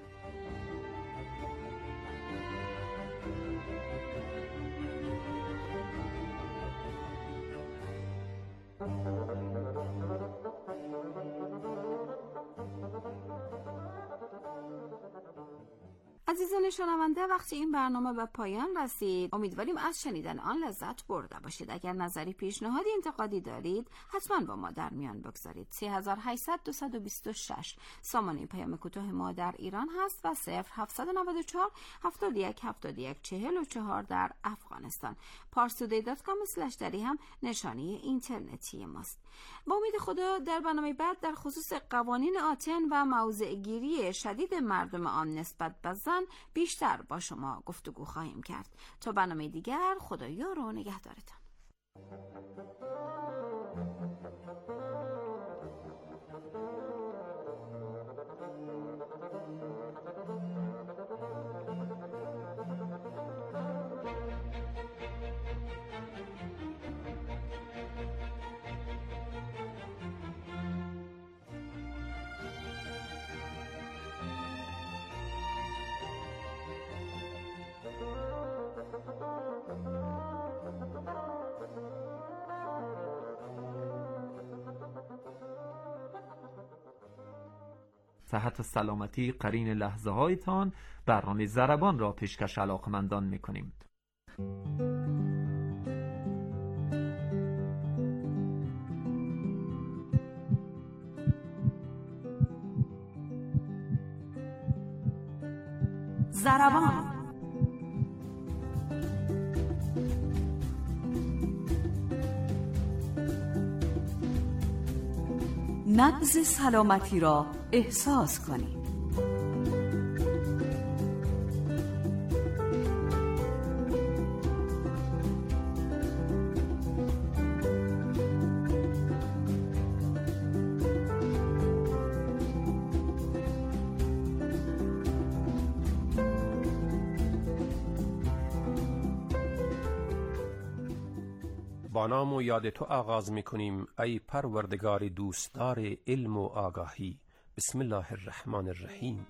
عزیزان شنونده، وقتی این برنامه به پایان رسید، امیدواریم از شنیدن آن لذت برده باشید. اگر نظری، پیشنهادی، انتقادی دارید حتما با ما در میان بگذارید. 3800-226 سامانه پیام کوتاه ما در ایران هست و 0794 71 71 44 در افغانستان. parstoday.com/dari هم نشانی اینترنتی ماست. با امید خدا در برنامه بعد در خصوص قوانین آتن و موضع گیری شدید مردم آن نسبت به زن بیشتر با شما گفتگو خواهیم کرد. تا برنامه دیگر، خدایار و نگهدارتان. صحت و سلامتی قرین لحظه هایتان، برنامه ضربان را پیشکش علاقمندان می‌کنیم. ضربان. نبض سلامتی را احساس کنید. با نام و یاد تو آغاز میکنیم ای پروردگار دوستدار علم و آگاهی. بسم الله الرحمن الرحیم.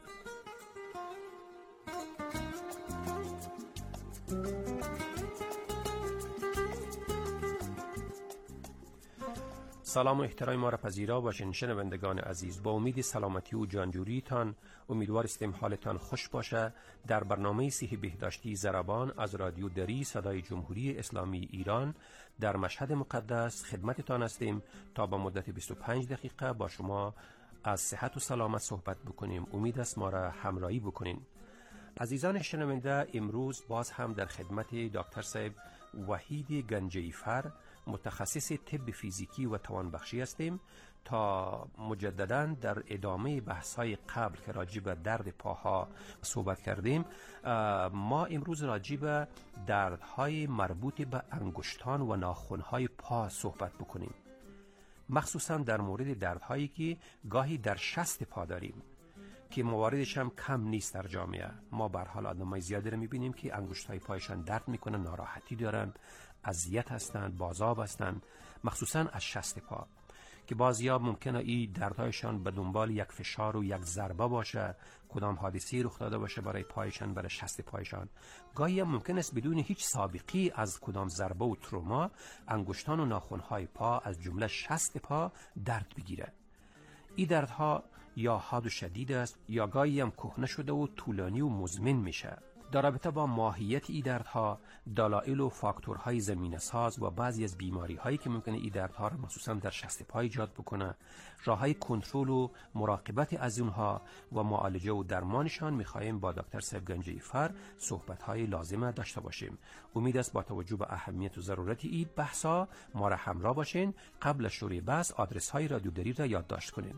سلام و احترام ما را پذیرا باشین شنوندگان عزیز. با امید سلامتی و جانجوریتان امیدوار استیم حالتان خوش باشه. در برنامه صحی بهداشتی ضربان از رادیو دری صدای جمهوری اسلامی ایران در مشهد مقدس خدمتتان هستیم تا با مدت 25 دقیقه با شما از صحت و سلامت صحبت بکنیم. امید است ما را همراهی بکنین. عزیزان شنونده، امروز باز هم در خدمت دکتر صاحب وحید گنجیفر متخصص طب فیزیکی و توانبخشی هستیم تا مجدداً در ادامه بحث‌های قبل که راجع به درد پاها صحبت کردیم. ما امروز راجع به دردهای مربوط به انگشتان و ناخن‌های پا صحبت بکنیم، مخصوصاً در مورد دردهایی که گاهی در شست پا داریم که مواردش هم کم نیست در جامعه. ما به هر حال آدمای زیادی رو می‌بینیم که انگشت‌های پایشان درد می‌کنه، ناراحتی دارن، اذیت هستند، بازآب هستند، مخصوصاً از شست پا که بعضیا ممکنه این دردهایشان به دنبال یک فشار و یک ضربه باشه، کدام حادثه‌ای رخ داده باشه برای پایشان، برای شست پایشان. گاهی هم ممکن است بدون هیچ سابقی از کدام ضربه و تروما انگشتان و ناخن‌های پا از جمله شست پا درد بگیره. این دردها یا حاد و شدید است یا گاهی هم کهنه شده و طولانی و مزمن میشه. در رابطه با ماهیت این دردها، دلایل و فاکتورهای زمینه‌ساز و بعضی از بیماری‌هایی که ممکنه این دردها را مخصوصاً در شست پا ایجاد بکنه، راه‌های کنترل و مراقبت از اونها و معالجه و درمانشان می‌خوایم با دکتر صاحب گنجیفر صحبت‌های لازمه داشته باشیم. امید است با توجه به اهمیت و ضرورت این بحث‌ها ما را همراه باشین. قبل از شروع بحث آدرس‌های رادیو دری را یادداشت کنین: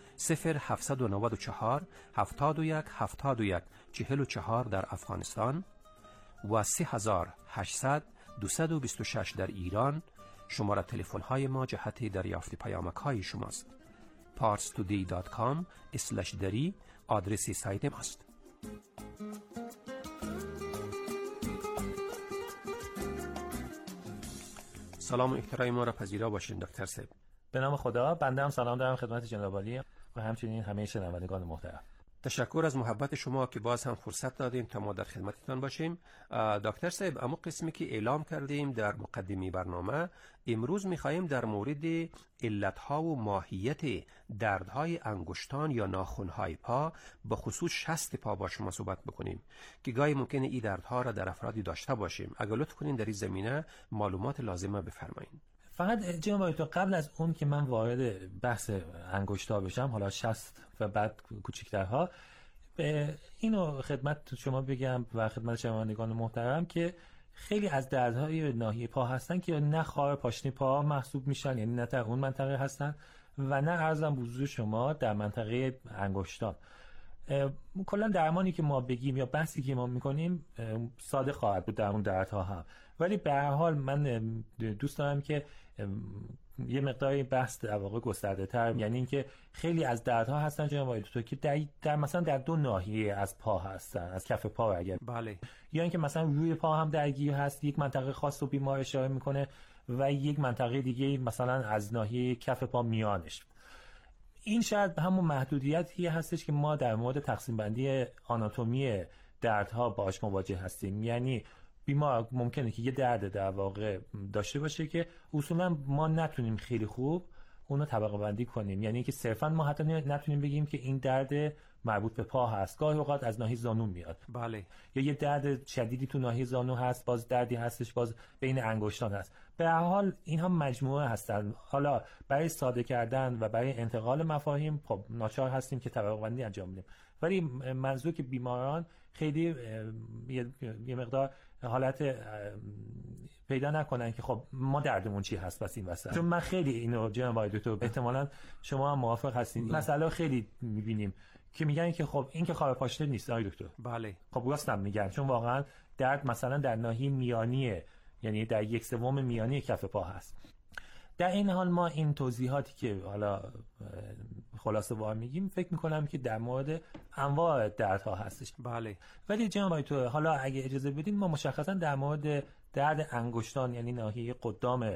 0794 71 71 44 در افغانستان و 3800 226 در ایران. شماره تلفن های ما جهت دریافت پیامک های شماست. parstoday.com/dari آدرس سایت ماست. سلام و احترام ما را پذیرا باشین دکتر صاحب. به نام خدا. بنده هم سلام دارم خدمت جناب عالی و همچنین همه شنوندگان محترم. تشکر از محبت شما که باز هم فرصت دادیم تا ما در خدمتتان باشیم. دکتر صاحب، اما قسمی که اعلام کردیم در مقدمه برنامه، امروز می‌خوایم در مورد علت‌ها و ماهیت دردهای انگشتان یا ناخن‌های پا به خصوص شست پا با شما صحبت بکنیم که گاهی ممکنه این دردها را در افرادی داشته باشیم. اگر لطف کنین در این زمینه معلومات لازمه بفرمایید. فقط جناب تو قبل از اون که من وارد بحث انگشتا بشم، حالا شست و بعد کوچیک‌ترها، اینو خدمت شما بگم و خدمت شنوندگان محترم که خیلی از دردهای ناحیه پا هستن که نه خار پاشنه پا محسوب میشن، یعنی نه در اون منطقه هستن و نه عرضم به حضور شما در منطقه انگشتان. کلا درمانی که ما بگیم یا بحثی که ما میکنیم ساده خواهد بود در اون دردها هم، ولی به هر حال من دوست دارم که یه مقداری بحث در واقع گسترده تر، یعنی اینکه خیلی از دردها هستن جناب دکتر که در مثلا در دو ناحیه از پا هستن، از کف پا اگر بله، یا اینکه مثلا روی پا هم درگیر هست، یک منطقه خاص رو بیمار اشاره میکنه و یک منطقه دیگه مثلا از ناحیه کف پا میانش. این شاید همون محدودیتی هستش که ما در مورد تقسیم بندی آناتومی دردها باهاش مواجه هستیم. یعنی بیمار ممکنه که یه درد در واقع داشته باشه که اصولا ما نتونیم خیلی خوب اونو طبقه بندی کنیم، یعنی که صرفا ما حتی نتونیم بگیم که این درد مربوط به پا هست، گاهی اوقات از ناحیه زانو میاد. بله. یا یه درد شدیدی تو ناحیه زانو هست، باز دردی هستش باز بین انگشتان هست. به هر حال اینها مجموعه هستن. حالا برای ساده کردن و برای انتقال مفاهیم خب ناچار هستیم که طبقه بندی انجام بدیم، ولی منظور که بیماران خیلی یه مقدار حالت پیدا نکنن که خب ما دردمون چی هست بس این وسط. چون من خیلی اینو جناب دکتر احتمالاً شما هم موافق هستین، مسئله خیلی می‌بینیم که میگن که خب این که خار پاشنه نیست آقای دکتر. بله. خب راستم میگن، چون واقعا درد مثلا در ناحیه میانیه، یعنی در 1/3 میانی کف پا هست. در این حال ما این توضیحاتی که حالا خلاصه وار میگیم فکر میکنم که در مورد انواع دردها هستش. بله. ولی جناب آقای حالا اگه اجازه بدین ما مشخصا در مورد درد انگشتان یعنی ناحیه قدام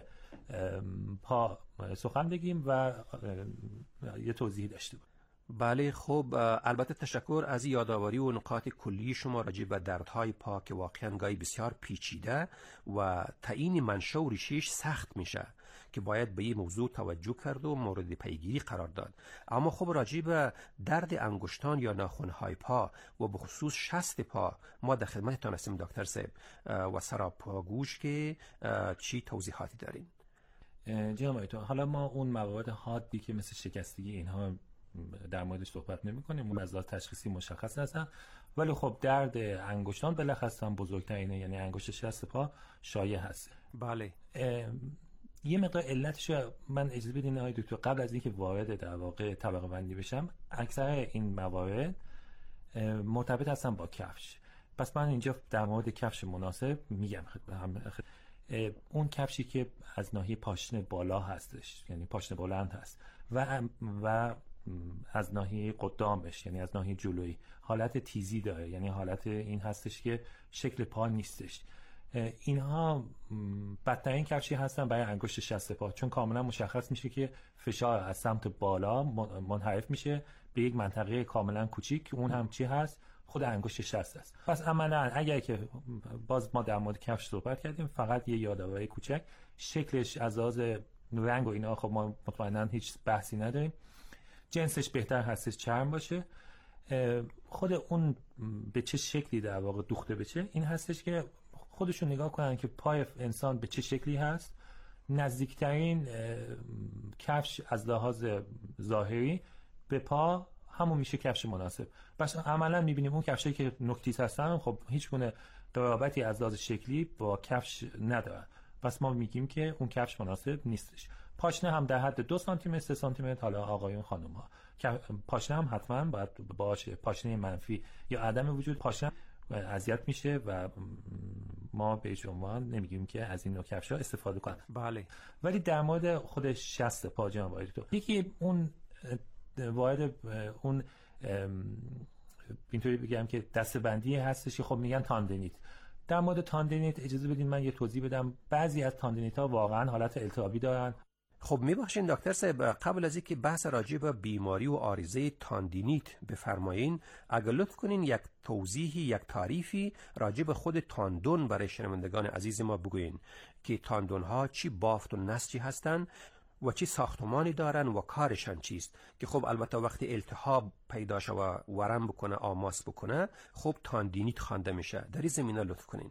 پا سخن بگیم و یه توضیح داشته باشیم. بله خب البته تشکر از یادآوری و نکات کلی شما راجع به دردهای پا که واقعا گاهی بسیار پیچیده و تعیین منشأ و ریشه‌اش سخت میشه که باید به این موضوع توجه کرد و مورد پیگیری قرار داد. اما خب راجع به درد انگشتان یا ناخن‌های پا و به خصوص شست پا ما در خدمتتان هستیم دکتر صاحب و سراپاگوش که چی توضیحاتی دارین؟ جناب آقای حالا ما اون موارد حادی که مثل شکستگی اینها در موردش صحبت نمی‌کنیم، اون از لحاظ تشخیصی مشخص هستن، ولی خب درد انگشتان بلخص هم بزرگترینه، یعنی انگشت شست پا شایع هست. بله. یه مقدار علتش من اجازه بدین آقای دکتر قبل از اینکه وارد در واقع طبقه بندی بشم، اکثر این موارد مرتبط هستن با کفش. پس من اینجا در مورد کفش مناسب میگم اون کفشی که از ناحیه پاشنه بالا هستش، یعنی پاشنه بلند هست و از ناحیه قدامش یعنی از ناحیه جلویی حالت تیزی داره، یعنی حالت این هستش که شکل پا نیستش. اینها بدترین کفشی هستن برای انگشت شست پا، چون کاملا مشخص میشه که فشار از سمت بالا منحرف میشه به یک منطقه کاملا کوچیک که اون هم چی هست؟ خود انگشت شست است. پس عملا اگر که باز ما در مورد کفش صحبت کردیم، فقط یه یادآوری کوچک، شکلش از لحاظ رنگ و اینا خب ما مطمئنا هیچ بحثی نداریم. جنسش بهتر هستش چرم باشه. خود اون به چه شکلی در واقع دوخته بشه این هستش که خودشون نگاه کنن که پای انسان به چه شکلی هست. نزدیکترین کفش از لحاظ ظاهری به پا همون میشه کفش مناسب. بس عملا میبینیم اون کفشی که نوک‌تیز هستن خب هیچ گونه رابطی از لحاظ شکلی با کفش ندارن. پس ما میگیم که اون کفش مناسب نیستش. پاشنه هم در حد 2 سانتی متر 3 سانتی متر، حالا آقایون خانم ها پاشنه هم حتما باید باشه. پاشنه منفی یا عدم وجود پاشنه اذیت میشه و ما به هیچ عنوان نمیگیم که از این نوع کفش‌ها استفاده کنن. بله. ولی در مورد خود شست پا جناب آقای دکتر، یکی اون وارد اون اینطوری بگم که دسته‌بندی هستش که خب میگن تاندینیت. در مورد تاندینیت اجازه بدین من یه توضیح بدم. بعضی از تاندینیت‌ها واقعا حالت التهابی دارن. خب میبخشین دکتر صاحب قبل از اینکه بحث راجع به بیماری و عارضه تاندینیت بفرمایین، اگر لطف کنین یک توضیحی، یک تعریفی راجع به خود تاندون برای شنوندگان عزیز ما بگوین که تاندون ها چی بافت و نسجی هستن و چی ساختمانی دارن و کارشان چیست، که خب البته وقتی التهاب پیدا شه و ورم بکنه آماس بکنه خب تاندینیت خوانده میشه. در این زمینه لطف کنین.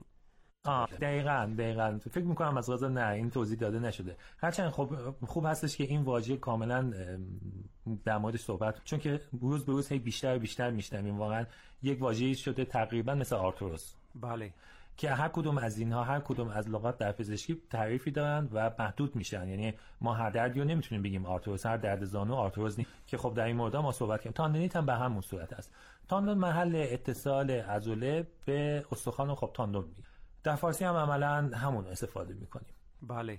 دقیقاً فکر میکنم از غذا نه این توضیح داده نشده، هرچند خب خوب هستش که این واژه کاملا در موردش صحبت، چون که روز به روز هی بیشتر میشنویم واقعا یک واژه‌ای شده تقریبا مثل آرتروز. بله. که هر کدوم از اینها هر کدوم از لغات در پزشکی تعریفی دارن و محدود میشن، یعنی ما هر دردی رو نمیتونیم بگیم آرتروز، هر درد زانو آرتروز نیست که خب در این مورد ما صحبت کردیم. تاندینیت هم به همون صورت است. تاندون محل اتصال عضله به استخوان و خب تاندون میگه. در فارسی هم عملا همون استفاده میکنیم. بله.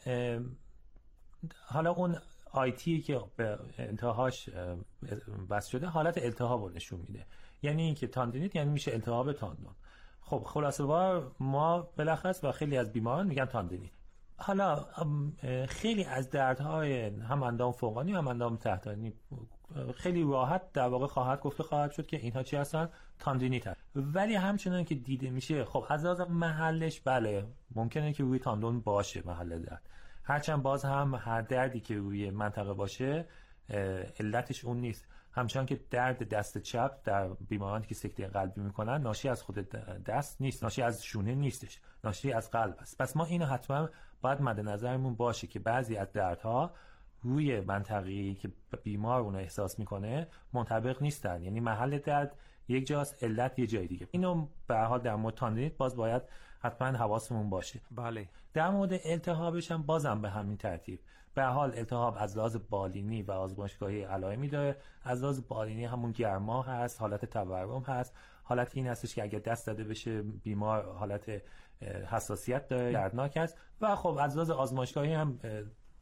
حالا اون آیتی که به انتهاش بس شده حالت التهاب رو نشون میده، یعنی اینکه تاندینیت یعنی میشه التهاب تاندون. خب خلاصه ما بلخص و خیلی از بیماران میگن تاندینیت. حالا خیلی از دردهای هم اندام فوقانی هم اندام تحتانی خیلی راحت در واقع خواهد شد که اینها چی هستن؟ تاندینیت هست. ولی همچنان که دیده میشه خب از لحاظ محلش بله ممکنه که روی تاندون باشه محل درد، هرچند باز هم هر دردی که روی منطقه باشه علتش اون نیست. همچنان که درد دست چپ در بیمارانی که سکته قلبی میکنن ناشی از خود دست نیست، ناشی از شونه نیستش، ناشی از قلب است. پس ما اینو حتما باید مد نظرمون باشه که بعضی از دردها روی منطقه‌ای که بیمار اون احساس میکنه منطبق نیستن، یعنی محل درد یک جاست علت یه جای دیگه. اینو به هر حال در مورد تاندینیت باز باید حتما حواسمون باشه. بله. در مورد التهابش هم بازم به همین ترتیب. به هر حال التهاب از لحاظ بالینی و آزمایشگاهی علائمی داره. از لحاظ بالینی همون گرما هست، حالت تورم هست، حالت این هستش که اگه دست زده بشه بیمار حالت حساسیت داره، دردناک است. و خب از لحاظ آزمایشگاهی هم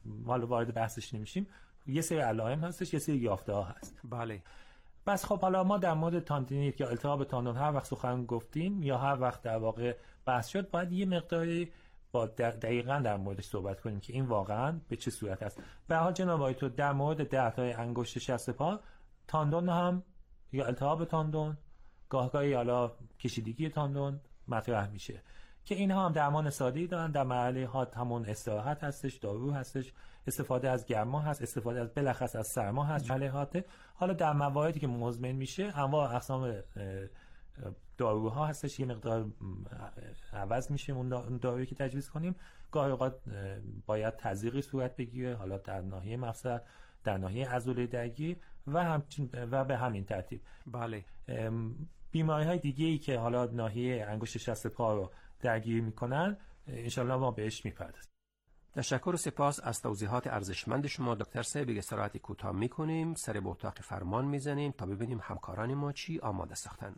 حالا وارد بحثش نمیشیم، یه سری علائم هستش، یه سری یافته ها هست. بله. بس خب حالا ما در مورد تاندینیت یا التهاب تاندون هر وقت سخن گفتیم یا هر وقت در واقع بحث شد، باید یه مقداری با دقیقاً در موردش صحبت کنیم که این واقعاً به چه صورت است. به هر حال جناب آقای تو در مورد دردهای انگشت شست پا، تاندون هم یا التهاب تاندون، گاهگاهی حالا کشیدگی تاندون مطرح میشه که اینها هم درمان ساده‌ای دارن. در مرحله ها همون استراحت هستش، دارو هستش، استفاده از گرما هست، استفاده از بلخص از سرما هست. حالا در مواردی که مزمن میشه انواع اقسام داروها هستش، یه مقدار عوض میشه اون دارویی که تجویز کنیم. گاهی اوقات باید تزریقی صورت بگیره، حالا در ناحیه مفصل، در ناحیه عضله درگیر و به همین ترتیب. بله. بیماری‌های دیگه‌ای که حالا ناحیه انگشت شست پا رو درگیر میکنن انشالله ما بهش میپردازیم. تشکر و سپاس از توضیحات ارزشمند شما دکتر صاحب. استراحتی کوتاه میکنیم، سر به اتاق فرمان میزنیم تا ببینیم همکاران ما چی آماده ساختن.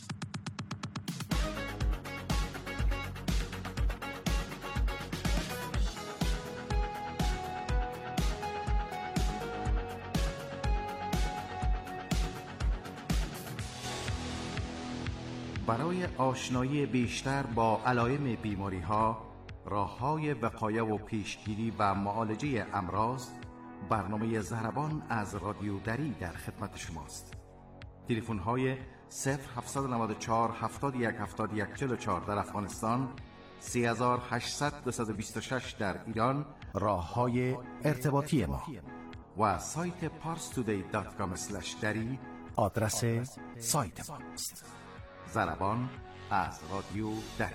برای آشنایی بیشتر با علائم بیماری‌ها، راه‌های وقایه و پیشگیری و معالجه امراض، برنامه ضربان از رادیو دری در خدمت شماست. تلفن‌های 0794 71 71 44 در افغانستان، 3800 226 در ایران راه‌های ارتباطی ما و سایت parstoday.com/dari آدرس سایت ما است. ضربان از رادیو دری.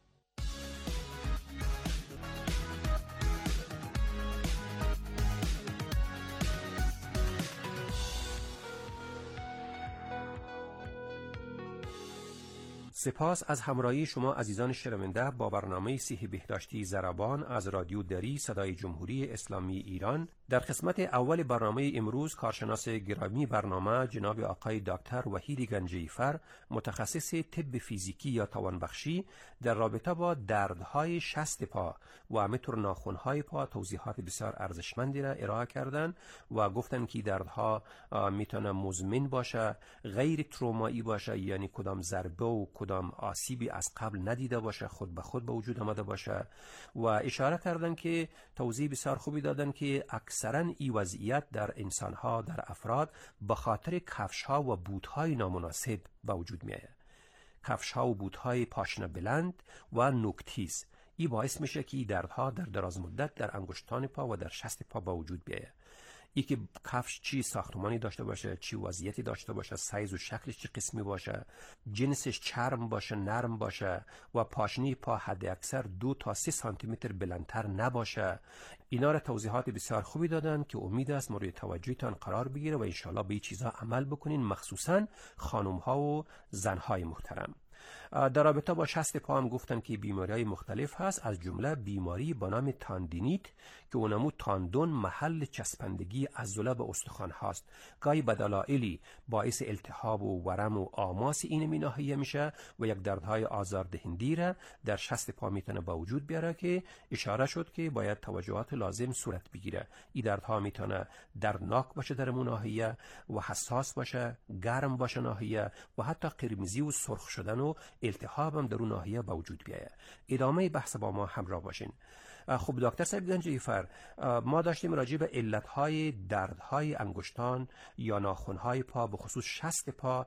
سپاس از همراهی شما عزیزان شنونده با برنامه صحی بهداشتی ضربان از رادیو دری صدای جمهوری اسلامی ایران. در قسمت اول برنامه امروز کارشناس گرامی برنامه جناب آقای دکتر وحید گنجیفر، متخصص طب فیزیکی یا توانبخشی، در رابطه با دردهای شست پا و همینطور ناخنهای پا توضیحات بسیار ارزشمندی را ارائه کردند و گفتند که دردها میتونه مزمن باشه، غیر ترومایی باشه، یعنی کدام ضربه و کدام آسیبی از قبل ندیده باشه، خود به خود به وجود آمده باشه و اشاره کردن که توضیح بسیار خوبی دادن که اکثرا این وضعیت در انسانها، در افراد به خاطر کفشها و بوتهای نامناسب به وجود میاد. کفشها و بوتهای پاشنه بلند و نوک‌تیز، این باعث میشه که دردها در دراز مدت در انگشتان پا و در شست پا به وجود بیاد. ای که کفش چی ساختمانی داشته باشه، چی وضعیتی داشته باشه، سایز و شکلش چی قسمی باشه، جنسش چرم باشه، نرم باشه و پاشنه پا حد اکثر 2 تا 3 سانتی متر بلندتر نباشه، اینا را توضیحات بسیار خوبی دادن که امید است مورد توجهتان قرار بگیره و انشالله به این چیزها عمل بکنین، مخصوصا خانم ها و زن های محترم. در رابطه با شست پا هم گفتن که بیماری‌های مختلف هست، از جمله بیماری به نام تاندینیت که اونمو تاندون محل چسبندگی عضله به استخوان هست. گاهی به دلایلی باعث التهاب و ورم و آماس این ناحیه میشه و یک دردهای آزاردهنده را در شست پا میتونه به وجود بیاره که اشاره شد که باید توجهات لازم صورت بگیره. این دردها میتونه دردناک باشه در اون ناحیه و حساس باشه، گرم باشه ناحیه و حتی قرمزی و سرخ شدن و التهاب هم در اون ناحیه به وجود بیاید. ادامه بحث با ما همراه باشین. خب دکتر صاحب گنجیفر، ما داشتیم راجع به علتهای دردهای انگشتان یا ناخنهای پا به خصوص شست پا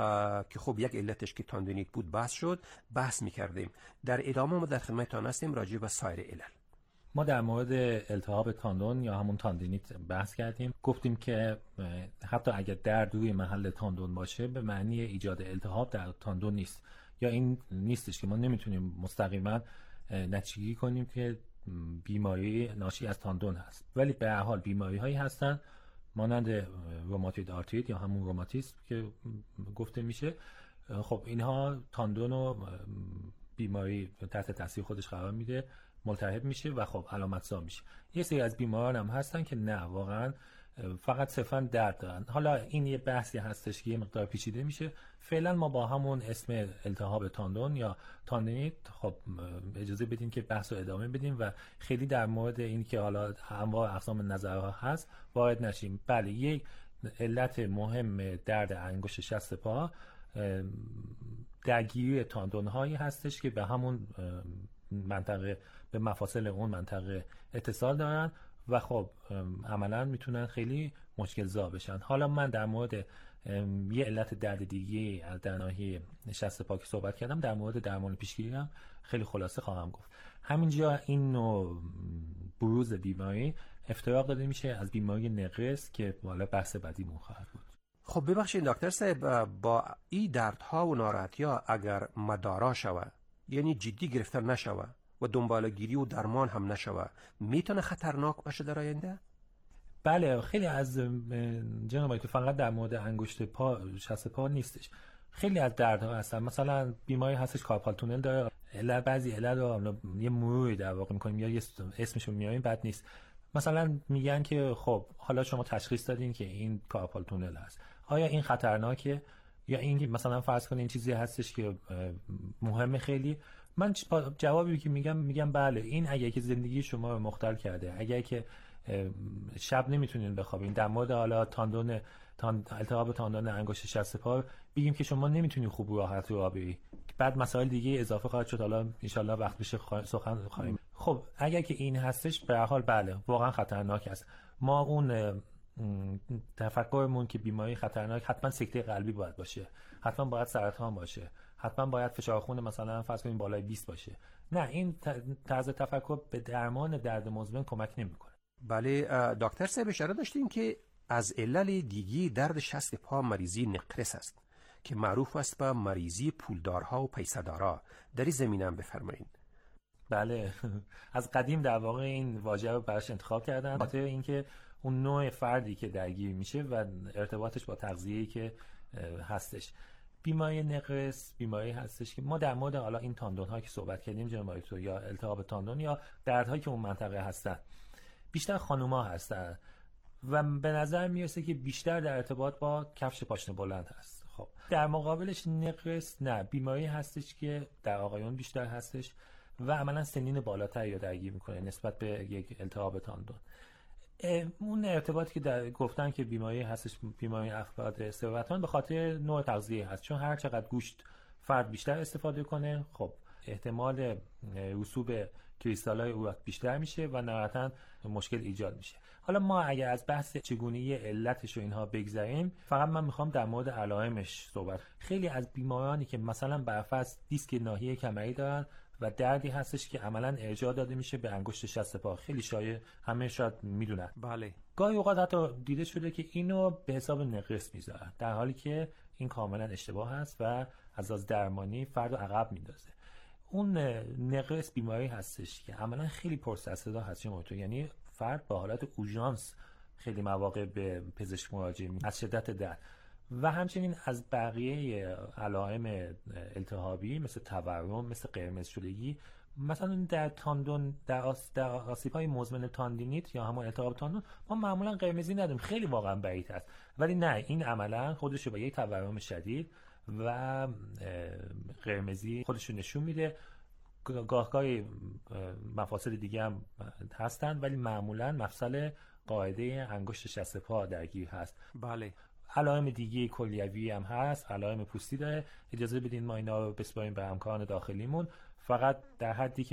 که خب یک علتش که تاندینیت بود بحث شد، بحث میکردیم. در ادامه ما در خدمتتان هستیم راجع به سایر علل. ما در مورد التهاب تاندون یا همون تاندینیت بحث کردیم، گفتیم که حتی اگر درد روی محل تاندون باشه به معنی ایجاد التهاب در تاندون نیست، یا این نیستش که ما نمیتونیم مستقیما نتیجه‌گیری کنیم که بیماری ناشی از تاندون هست، ولی به هر حال بیماری هایی هستن مانند روماتوید آرتریت یا همون روماتیسم که گفته میشه. خب اینها تاندون و بیماری تحت تاثیر خودش قرار میده، ملتهب میشه و خب علامت زا میشه. یه سری از بیماران هم هستن که نه، واقعا فقط صرفا درد دارن. حالا این یه بحثی هستش که یه مقدار پیچیده میشه. فعلا ما با همون اسم التهاب تاندون یا تاندینیت خب اجازه بدیم که بحث رو ادامه بدیم و خیلی در مورد این که حالا انواع اقسام نظرها هست وارد نشیم. بله، یک علت مهم درد انگشت شست پا درگیری تاندون هایی هستش که به همون منطقه، به مفاصل اون منطقه اتصال دارن و خب عملا میتونن خیلی مشکل زا بشن. حالا من در مورد یه علت درد دیگه از در ناحیه شست پا که صحبت کردم، در مورد درمان پیشگیری هم خیلی خلاصه خواهم گفت. همینجا این نوع بروز بیماری افتراق داده میشه از بیماری نقرس که والا بحث بعدیمون خواهد بود. خب ببخشید دکتر صاحب، با این دردها و ناراحتی‌ها اگر مدارا شوه، یعنی جدی گرفته نشوه و دنبالگیری و درمان هم نشوه، میتونه خطرناک باشه در آینده؟ بله، خیلی از جناب که فقط در مورد انگشت پا، شست پا نیستش، خیلی از دردها هستن. مثلا بیماری هستش کارپال تونل داره، بعضی علت رو یه مروری در واقع می‌کنیم یا یه اسمشو میاریم، بد نیست. مثلا میگن که خب حالا شما تشخیص دادین که این کارپال تونل هست، آیا این خطرناکه؟ یا این مثلا فرض کنین چیزی هستش که مهمه خیلی. من جوابی که میگم بله، این اگه که زندگی شما رو مختل کرده، اگه که شب نمیتونین بخوابین، در مورد حالا التهاب تاندون انگشت شست پا بگیم که شما نمیتونین خوب و راحت راه بری، بعد مسائل دیگه اضافه خواهد شد، حالا ان شاءالله وقت بشه سخن خواهیم. خب اگه که این هستش به هر حال بله واقعا خطرناک است. ما اون تفکرمون که بیماری خطرناک حتما سکته قلبی باید باشه، حتما باید سرطان باشه، حتما باید فشار خون مثلا فرض کنیم بالای 20 باشه، نه، این طرز تفکر به درمان درد مزمن کمک نمیکنه. بله دکتر صاحب، اشاره داشتیم که از علل دیگی درد شست پا مریضی نقرس است که معروف است به مریضی پولدارها و پیسه‌دارا. در این زمینه هم بفرمایید. بله، از قدیم در واقع این واژه رو براش انتخاب کردن، خاطر اینکه اون نوع فردی که درگیر میشه و ارتباطش با تغذیه‌ای که هستش. بیماری نقرس بیماری هستش که ما در مورد حالا این تاندون ها که صحبت کردیم جناب دکتر، یا التهاب تاندون یا دردهایی که اون منطقه هستن، بیشتر خانوما هستن و به نظر میرسه که بیشتر در ارتباط با کفش پاشنه بلند هست. خب در مقابلش نقرس نه، بیماری هستش که در آقایون بیشتر هستش و عملا سنین بالاتر یا درگیر میکنه نسبت به یک التهاب تاندون. اون ارتباطی که گفتن که بیماری هستش، بیماری افراد ثروتمند، به خاطر نوع تغذیه هست، چون هر چقدر گوشت فرد بیشتر استفاده کنه خب احتمال رسوب کریستال‌های عروق بیشتر میشه و نهایتاً مشکل ایجاد میشه. حالا ما اگر از بحث چگونگی علتش و اینها بگذریم، فقط من میخوام در مورد علائمش صحبت. خیلی از بیمارانی که مثلا برفرض دیسک ناحیه کمری دارن و دردی هستش که عملاً ارجاع داده میشه به انگشت شست پا، خیلی شایع، همه شاید میدونن. بله. گاهی اوقات حتی دیده شده که اینو به حساب نقرس میذارن، در حالی که این کاملا اشتباه هست و از درمانی فرد عقب میندازه. اون نقرس بیماری هستش که عملاً خیلی پرسرصدا هست، یعنی فرد با حالت اورژانس خیلی مواقع به پزشک مراجعه میکنه از شدت درد و همچنین از بقیه علائم التهابی مثل تورم، مثل قرمز شدگی. مثلا در تاندون، در آسیب‌های مزمن تاندینیت یا همون التهاب تاندون ما معمولا قرمزی نداریم، خیلی واقعا بعید است، ولی نه، این عملا خودش رو با یک تورم شدید و قرمزی خودش رو نشون میده. گاهگاهی مفاصل دیگه هم هستن ولی معمولا مفصل قاعده انگشت شست پا درگیر هست. بله. علائم دیگه کلیوی هم هست، علائم پوستی داره. اجازه بدین ما اینا رو بسپاریم به همکاران داخلیمون، فقط در حدی که